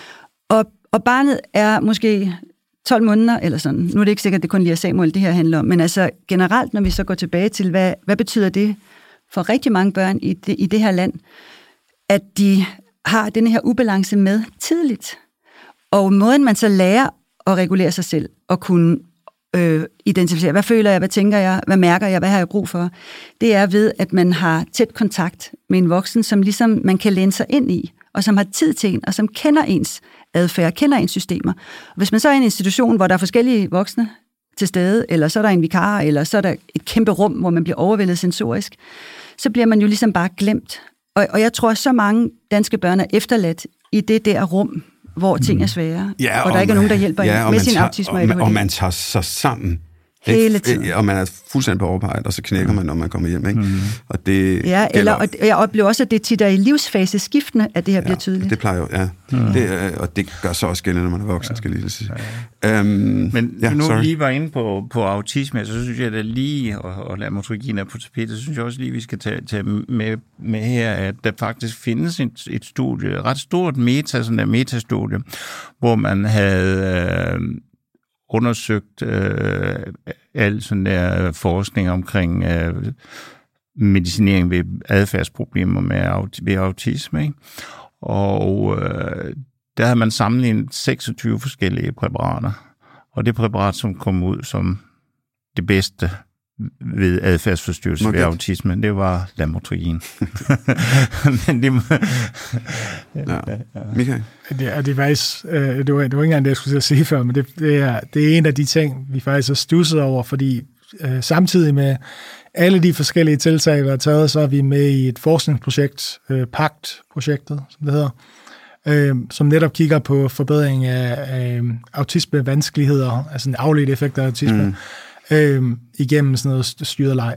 Og barnet er måske 12 måneder, eller sådan. Nu er det ikke sikkert, at det kun lige er Samuel, det her handler om, men altså generelt, når vi så går tilbage til, hvad betyder det for rigtig mange børn i det her land, at de har den her ubalance med tidligt. Og måden, man så lærer at regulere sig selv, og kunne identificere, hvad føler jeg, hvad tænker jeg, hvad mærker jeg, hvad har jeg brug for, det er ved, at man har tæt kontakt med en voksen, som ligesom man kan læne sig ind i, og som har tid til en, og som kender ens adfærd, kender ens systemer. Og hvis man så er i en institution, hvor der er forskellige voksne til stede, eller så er der en vikar, eller så er der et kæmpe rum, hvor man bliver overvældet sensorisk, så bliver man jo ligesom bare glemt. Og jeg tror, så mange danske børn er efterladt i det der rum, hvor ting er svære, og der ikke er nogen, der hjælper med sin autisme. Og man tager sig sammen. Hele tiden. Og man er fuldstændig på overarbejde, og så knækker man, når man kommer hjem. Ikke? Og det og jeg oplever også, at det tit er i livsfase skiftende, at det her bliver tydeligt. Det plejer jo, og det gør så også gældende, når man er voksen, skal lige sige. Men nu lige var inde på autisme, så synes jeg da lige, og lad motorikken på tapetet, så synes jeg også lige, vi skal tage med her, at der faktisk findes et studie, ret stort metastudie, hvor man havde undersøgt al sådan der forskning omkring medicinering ved adfærdsproblemer ved autisme. Ikke? Og der har man sammenlignet 26 forskellige præparater. Og det præparat, som kom ud som det bedste ved adfærdsforstyrrelse ved autisme, det var lamotrigin. Men det Michael? Det er faktisk, det var ikke engang det, jeg skulle sige før, men det er en af de ting, vi faktisk har stusset over, fordi samtidig med alle de forskellige tiltag, vi har taget, så er vi med i et forskningsprojekt, PACT-projektet, som det hedder, som netop kigger på forbedring af autisme-vanskeligheder, altså en afledt effekt af autisme, igennem sådan noget styret leg.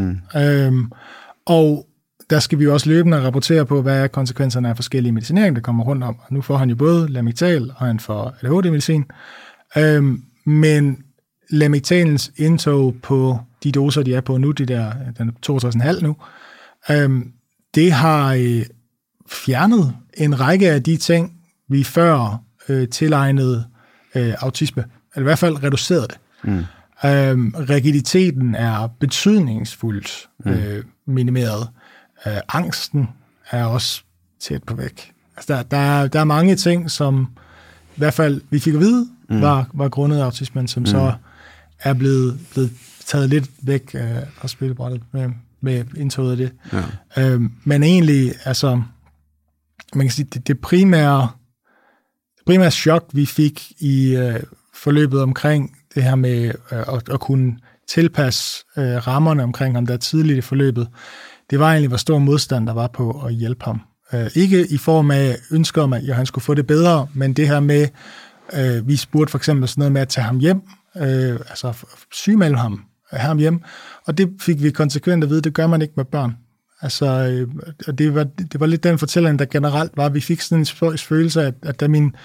Og der skal vi jo også løbende rapportere på, hvad er konsekvenserne af forskellige medicinering, der kommer rundt om. Nu får han jo både Lamictal, og han får ADHD-medicin. Men Lamictalens indtog på de doser, de er på nu, den er 62,5 nu, det har fjernet en række af de ting, vi før tilegnede autisme, eller i hvert fald reduceret det. Rigiditeten er betydningsfuldt minimeret. Angsten er også tæt på væk. Altså, der er mange ting, som i hvert fald vi fik at vide, var grundet af autismen, som så er blevet taget lidt væk fra spillebrættet med indtoget af det. Ja. Men egentlig, altså, man kan sige, det primære chok, vi fik i forløbet omkring det her med at kunne tilpasse rammerne omkring ham, der tidligt i forløbet, det var egentlig, hvor stor modstand der var på at hjælpe ham. Ikke i form af ønsker om, at han skulle få det bedre, men det her med, vi spurgte for eksempel sådan noget med at tage ham hjem, altså sygemelde ham hjem, og det fik vi konsekvent at vide, det gør man ikke med børn. Altså, det var lidt den fortælling, der generelt var, vi fik sådan en følelse af, at da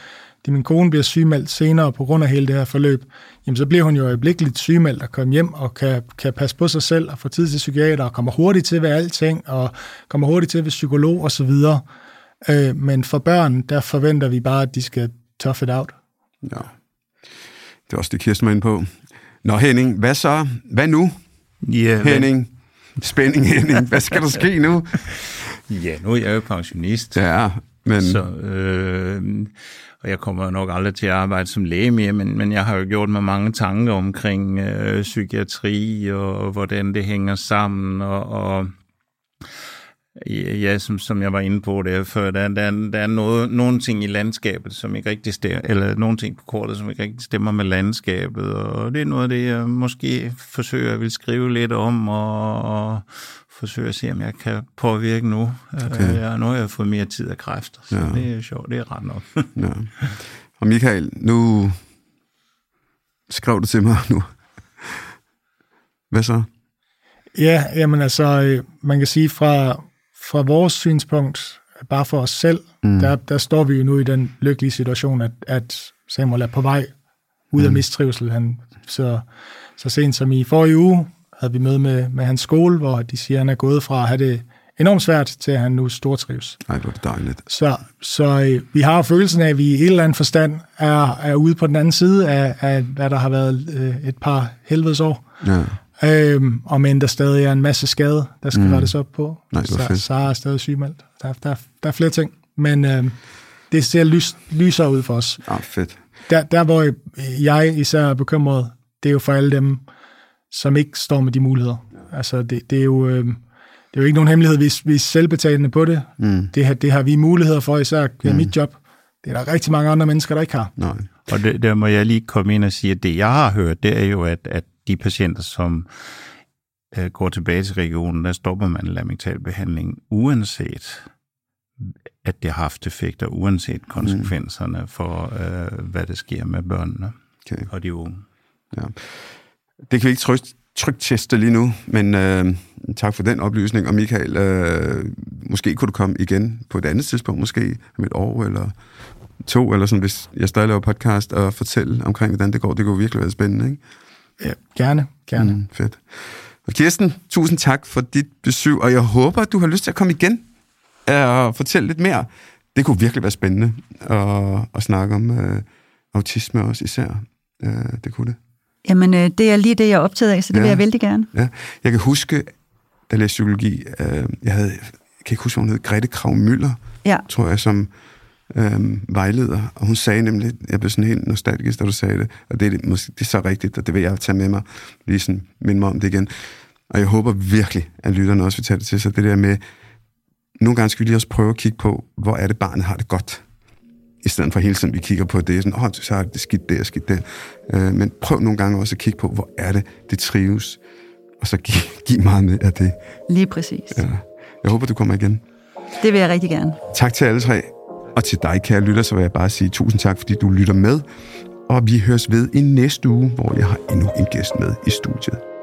min kone bliver sygemeldt senere på grund af hele det her forløb, jamen så bliver hun jo øjeblikkeligt sygemeldt og kommer hjem og kan passe på sig selv og få tid til psykiater og kommer hurtigt til ved alting og kommer hurtigt til ved psykolog og så videre. Men for børn, der forventer vi bare, at de skal tough it out. Ja, det er også det, Kirsten var inde på. Nå Henning, hvad så? Hvad nu? Ja, Henning, spænding Henning, hvad skal der ske nu? Ja, nu er jeg jo pensionist. Ja, men... Så, og jeg kommer nok aldrig til at arbejde som læge mere, men jeg har jo gjort mig mange tanker omkring psykiatri og hvordan det hænger sammen, og ja, som jeg var inde på der før, der er nogle ting i landskabet, som ikke rigtig stemmer, eller nogle ting på kortet, som ikke rigtig stemmer med landskabet, og det er noget af det, jeg måske forsøger at vil skrive lidt om, og forsøge at se, om jeg kan påvirke nu. Okay. Nu har jeg fået mere tid og kræfter, så det er sjovt, det er ret nok. Ja. Og Michael, nu skrev du til mig nu. Hvad så? Ja, jamen altså, man kan sige fra vores synspunkt, bare for os selv, der står vi jo nu i den lykkelige situation, at Samuel er på vej ud af mistrivsel. Så sent som i forrige uge havde vi møde med hans skole, hvor de siger, at han er gået fra at have det enormt svært til, at han nu stortrives. Nej, det var dejligt. Så vi har følelsen af, at vi i et eller andet forstand er ude på den anden side af hvad der har været et par helvedesår. Ja. Og men der stadig er en masse skade, der skal rettes op på. Nej, så er stadig sygemeldt. Der er flere ting, men det ser lysere ud for os. Ja, fedt. Der hvor jeg især er bekymret, det er jo for alle dem, som ikke står med de muligheder. Altså det er jo ikke nogen hemmelighed, vi er selvbetalende på det. Det har vi muligheder for, især mit job. Det er der rigtig mange andre mennesker, der ikke har. Nej. Og der må jeg lige komme ind og sige, at det jeg har hørt, det er jo, at de patienter, som går tilbage til regionen, der stopper man lamiktalbehandling, uanset at det har haft effekter, uanset konsekvenserne for, hvad der sker med børnene og de unge. Ja. Det kan vi ikke trykteste lige nu, men tak for den oplysning. Og Michael, måske kunne du komme igen på et andet tidspunkt, måske om et år eller 2, eller sådan, hvis jeg stadig laver podcast og fortælle omkring, hvordan det går. Det kunne virkelig være spændende, ikke? Ja, gerne. Fedt. Og Kirsten, tusind tak for dit besøg, og jeg håber, at du har lyst til at komme igen og fortælle lidt mere. Det kunne virkelig være spændende at snakke om autisme også især. Det kunne det. Jamen, det er lige det, jeg er optaget af, så det vil jeg vældig gerne. Ja. Jeg kan huske, da jeg læste psykologi, jeg kan ikke huske, hun hed Grete Krag-Müller, tror jeg, som vejleder, og hun sagde nemlig, jeg blev sådan helt nostalgisk, da du sagde det, og det er så rigtigt, og det vil jeg tage med mig, lige sådan minde mig om det igen. Og jeg håber virkelig, at lytterne også vil tage det til sig, det der med, nogle gange skal vi lige også prøve at kigge på, hvor er det barnet har det godt, i stedet for hele tiden, vi kigger på det, sådan, så har det skidt der, skidt der. Men prøv nogle gange også at kigge på, hvor er det trives, og så giv meget med af det. Lige præcis. Ja. Jeg håber, du kommer igen. Det vil jeg rigtig gerne. Tak til alle tre. Og til dig, kære lytter, så vil jeg bare sige tusind tak, fordi du lytter med. Og vi høres ved i næste uge, hvor jeg har endnu en gæst med i studiet.